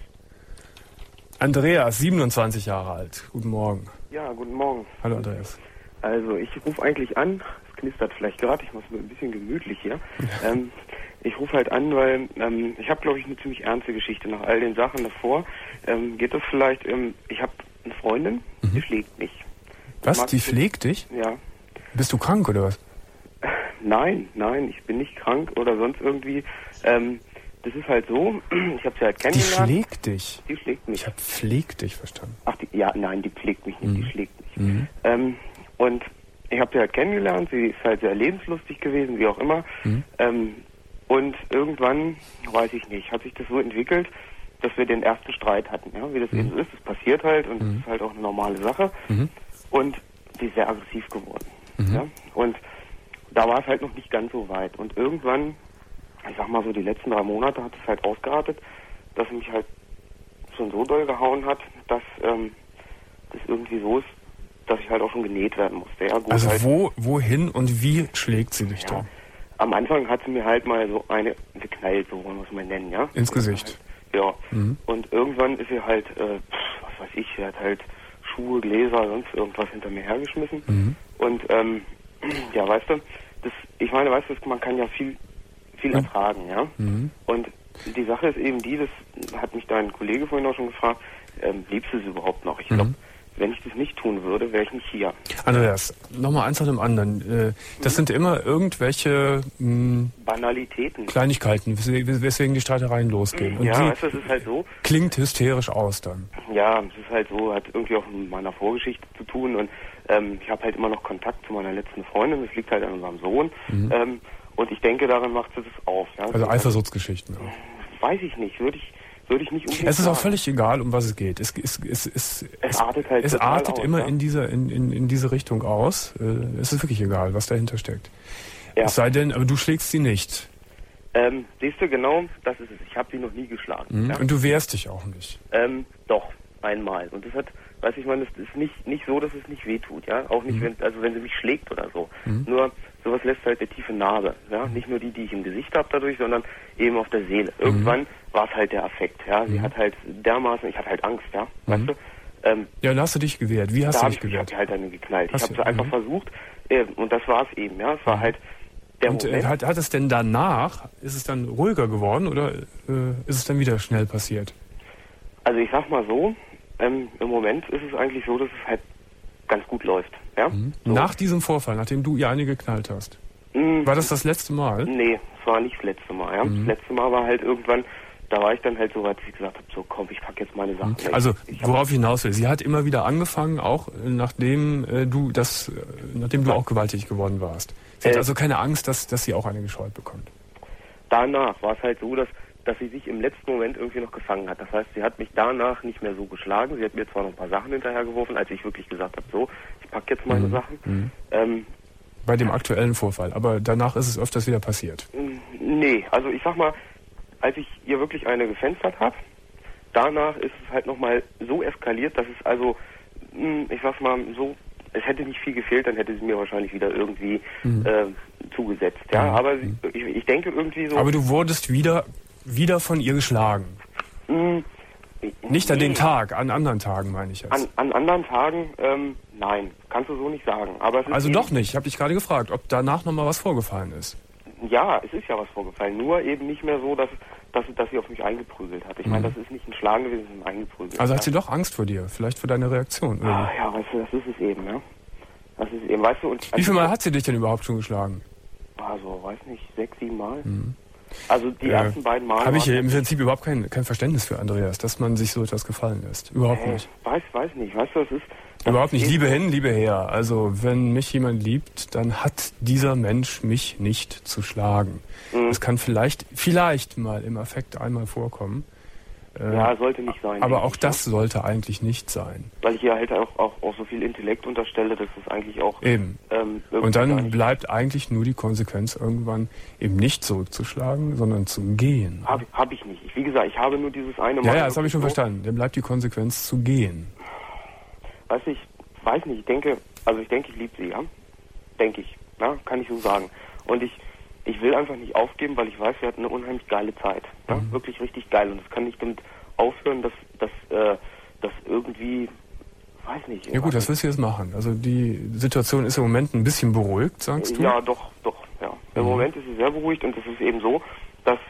Andreas, 27 Jahre alt. Guten Morgen. Ja, guten Morgen. Hallo Andreas. Also ich rufe eigentlich an, es knistert vielleicht gerade, ich mache es mir ein bisschen gemütlich hier. Ich rufe halt an, weil ich habe, glaube ich, eine ziemlich ernste Geschichte nach all den Sachen davor. Geht das vielleicht, ich habe eine Freundin, die pflegt mich. Was? Die pflegt dich? Ja. Bist du krank oder was? Nein, ich bin nicht krank oder sonst irgendwie. Das ist halt so, ich habe sie halt kennengelernt. Die pflegt dich? Die pflegt mich. Ich habe pflegt dich verstanden. Ach, die pflegt mich nicht, die pflegt mich. Und ich habe sie halt kennengelernt, sie ist halt sehr lebenslustig gewesen, wie auch immer. Und irgendwann, weiß ich nicht, hat sich das so entwickelt, dass wir den ersten Streit hatten, ja, wie das eben so ist. Das passiert halt und das ist halt auch eine normale Sache. Und die ist sehr aggressiv geworden. Ja? Und da war es halt noch nicht ganz so weit. Und irgendwann, ich sag mal so die letzten 3 Monate, hat es halt ausgeartet, dass sie mich halt schon so doll gehauen hat, dass das irgendwie so ist, dass ich halt auch schon genäht werden musste. Ja, gut, also halt, wohin und wie schlägt sie dich da? Am Anfang hat sie mir halt mal so eine geknallt, so wollen wir es mal nennen, ja. Ins Gesicht? Halt, ja. Und irgendwann ist sie halt, was weiß ich, sie hat halt Schuhe, Gläser, sonst irgendwas hinter mir hergeschmissen. Und ja, weißt du, ich meine, weißt du, man kann ja viel ertragen, ja. Und die Sache ist eben die, das hat mich dein Kollege vorhin auch schon gefragt, liebst du sie überhaupt noch? Ich glaube, wenn ich das nicht tun würde, wäre ich nicht hier. Andreas, nochmal eins nach dem anderen. Das sind immer irgendwelche Banalitäten. Kleinigkeiten, weswegen die Streitereien losgehen. Und ja, weißt du, es ist halt so. Klingt hysterisch aus dann. Ja, es ist halt so, hat irgendwie auch mit meiner Vorgeschichte zu tun. Und ich habe halt immer noch Kontakt zu meiner letzten Freundin. Das liegt halt an unserem Sohn. Und ich denke, daran macht sie das auf. Ja? Also Eifersuchtsgeschichten auch. Weiß ich nicht, würde ich nicht unbedingt Es ist auch völlig egal, um was es geht. Es artet halt immer in diese Richtung aus. Es ist wirklich egal, was dahinter steckt. Ja. Es sei denn, aber du schlägst sie nicht. Siehst du, genau, das ist es. Ich habe sie noch nie geschlagen. Ja? Und du wehrst dich auch nicht? Doch, einmal. Und das hat, weiß ich, man, es ist nicht so, dass es nicht wehtut, ja. Auch nicht, wenn sie mich schlägt oder so. Nur sowas lässt halt eine tiefe Narbe, ja. Nicht nur die ich im Gesicht habe dadurch, sondern eben auf der Seele. Irgendwann war es halt der Affekt, ja. Sie hat halt dermaßen, ich hatte halt Angst, ja. Weißt du? Ja, dann hast du dich gewehrt. Wie hast du dich gewehrt? Ich habe halt eine geknallt. Ich habe sie einfach versucht und das war es eben, ja. Es war halt der Moment. Hat es denn danach, ist es dann ruhiger geworden oder ist es dann wieder schnell passiert? Also ich sag mal so, im Moment ist es eigentlich so, dass es halt ganz gut läuft. Ja? So. Nach diesem Vorfall, nachdem du ihr eine geknallt hast? War das letzte Mal? Nee, es war nicht das letzte Mal. Ja? Das letzte Mal war halt irgendwann, da war ich dann halt so weit, dass ich gesagt habe, so komm, ich pack jetzt meine Sachen. Also worauf ich hinaus will, sie hat immer wieder angefangen, auch nachdem du auch gewalttätig geworden warst. Sie hat also keine Angst, dass sie auch eine gescheut bekommt. Danach war es halt so, dass sie sich im letzten Moment irgendwie noch gefangen hat. Das heißt, sie hat mich danach nicht mehr so geschlagen. Sie hat mir zwar noch ein paar Sachen hinterhergeworfen, als ich wirklich gesagt habe, so, ich packe jetzt meine Sachen. Bei dem aktuellen Vorfall. Aber danach ist es öfters wieder passiert. Nee, also ich sag mal, als ich ihr wirklich eine gefenstert habe, danach ist es halt nochmal so eskaliert, dass es also, ich sag's mal so, es hätte nicht viel gefehlt, dann hätte sie mir wahrscheinlich wieder irgendwie zugesetzt. Ja, aber ich denke irgendwie so... Aber du wurdest wieder von ihr geschlagen? Nicht an dem Tag, an anderen Tagen meine ich jetzt. An anderen Tagen, nein, kannst du so nicht sagen. Aber es ist also doch nicht, ich habe dich gerade gefragt, ob danach nochmal was vorgefallen ist. Ja, es ist ja was vorgefallen, nur eben nicht mehr so, dass sie auf mich eingeprügelt hat. Ich meine, das ist nicht ein Schlagen gewesen, es ist ein Eingeprügelt. Also hat sie doch Angst vor dir, vielleicht vor deiner Reaktion. Oder? Ja, weißt du, das ist es eben, ja. Das ist eben, weißt du, und... Wie viel Mal hat sie dich denn überhaupt schon geschlagen? Also, weiß nicht, 6, 7 Mal. Also die ersten beiden Male... Habe ich im Prinzip überhaupt kein Verständnis für, Andreas, dass man sich so etwas gefallen lässt. Überhaupt nicht. Weiß nicht, weißt du, das ist... Überhaupt nicht. Liebe hin, liebe her. Also wenn mich jemand liebt, dann hat dieser Mensch mich nicht zu schlagen. Das kann vielleicht mal im Affekt einmal vorkommen. Ja, sollte nicht sein. Aber auch das sollte eigentlich nicht sein. Weil ich hier halt auch so viel Intellekt unterstelle, dass es eigentlich auch... Eben. Und dann bleibt eigentlich nur die Konsequenz, irgendwann eben nicht zurückzuschlagen, sondern zu gehen. Hab ich nicht. Wie gesagt, ich habe nur dieses eine Mal... Ja, das habe ich schon verstanden. Dann bleibt die Konsequenz zu gehen. Weiß nicht, ich denke, ich liebe sie, ja? Denke ich, ja? Kann ich so sagen. Und ich will einfach nicht aufgeben, weil ich weiß, wir hatten eine unheimlich geile Zeit. Ja? Wirklich richtig geil. Und es kann nicht damit aufhören, dass irgendwie, weiß nicht. Ja gut, das willst du jetzt machen. Also die Situation ist im Moment ein bisschen beruhigt, sagst du? Ja, doch, ja. Im Moment ist sie sehr beruhigt und es ist eben so, dass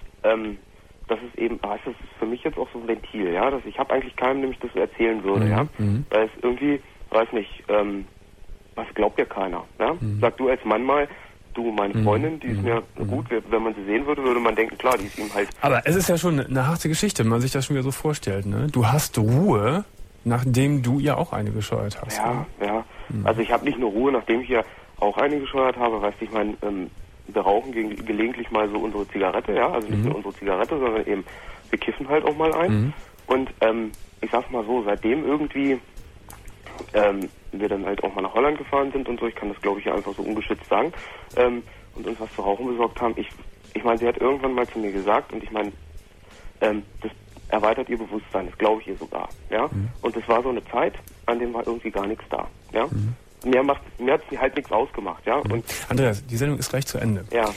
es eben, das ist für mich jetzt auch so ein Ventil, ja, dass ich habe eigentlich keinem, dem ich das so erzählen würde, ja. Weil es irgendwie, weiß nicht, was glaubt ja keiner, ja. Sag du als Mann mal, du, meine Freundin, die ist mir gut, wenn man sie sehen würde, würde man denken, klar, die ist ihm halt... Aber es ist ja schon eine harte Geschichte, wenn man sich das schon wieder so vorstellt, ne? Du hast Ruhe, nachdem du ihr auch eine gescheuert hast. Ja, ne? Ja. Also ich habe nicht nur Ruhe, nachdem ich ihr auch eine gescheuert habe, weißt du, ich meine, wir rauchen gelegentlich mal so unsere Zigarette, ja, also nicht nur unsere Zigarette, sondern eben, wir kiffen halt auch mal ein. Und ich sag's mal so, seitdem irgendwie wir dann halt auch mal nach Holland gefahren sind und so, ich kann das glaube ich ja einfach so ungeschützt sagen, und uns was zu rauchen besorgt haben, ich meine, sie hat irgendwann mal zu mir gesagt, und ich meine, das erweitert ihr Bewusstsein, das glaube ich ihr sogar, ja, und es war so eine Zeit, an dem war irgendwie gar nichts da, ja. Mir hat sie halt nichts ausgemacht, ja. Und Andreas, die Sendung ist gleich zu Ende. Ja.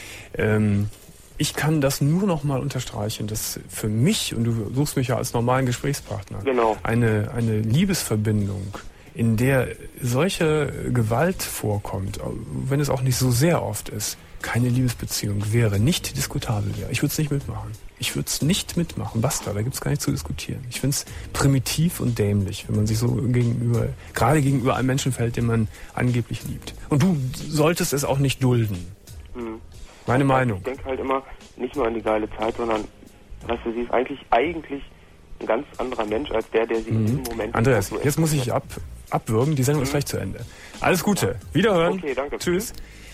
Ich kann das nur noch mal unterstreichen, dass für mich, und du suchst mich ja als normalen Gesprächspartner, genau, eine Liebesverbindung, in der solche Gewalt vorkommt, wenn es auch nicht so sehr oft ist, keine Liebesbeziehung wäre, nicht diskutabel wäre. Ich würde es nicht mitmachen. Ich würde es nicht mitmachen. Basta, da gibt es gar nicht zu diskutieren. Ich finde es primitiv und dämlich, wenn man sich so gerade gegenüber einem Menschen verhält, den man angeblich liebt. Und du solltest es auch nicht dulden. Meine Meinung. Ich denke halt immer nicht nur an die geile Zeit, sondern, weißt du, sie ist eigentlich ein ganz anderer Mensch als der sie in diesem Moment... Andreas, jetzt muss ich abwürgen. Die Sendung ist gleich zu Ende. Alles Gute. Wiederhören. Okay, danke. Tschüss.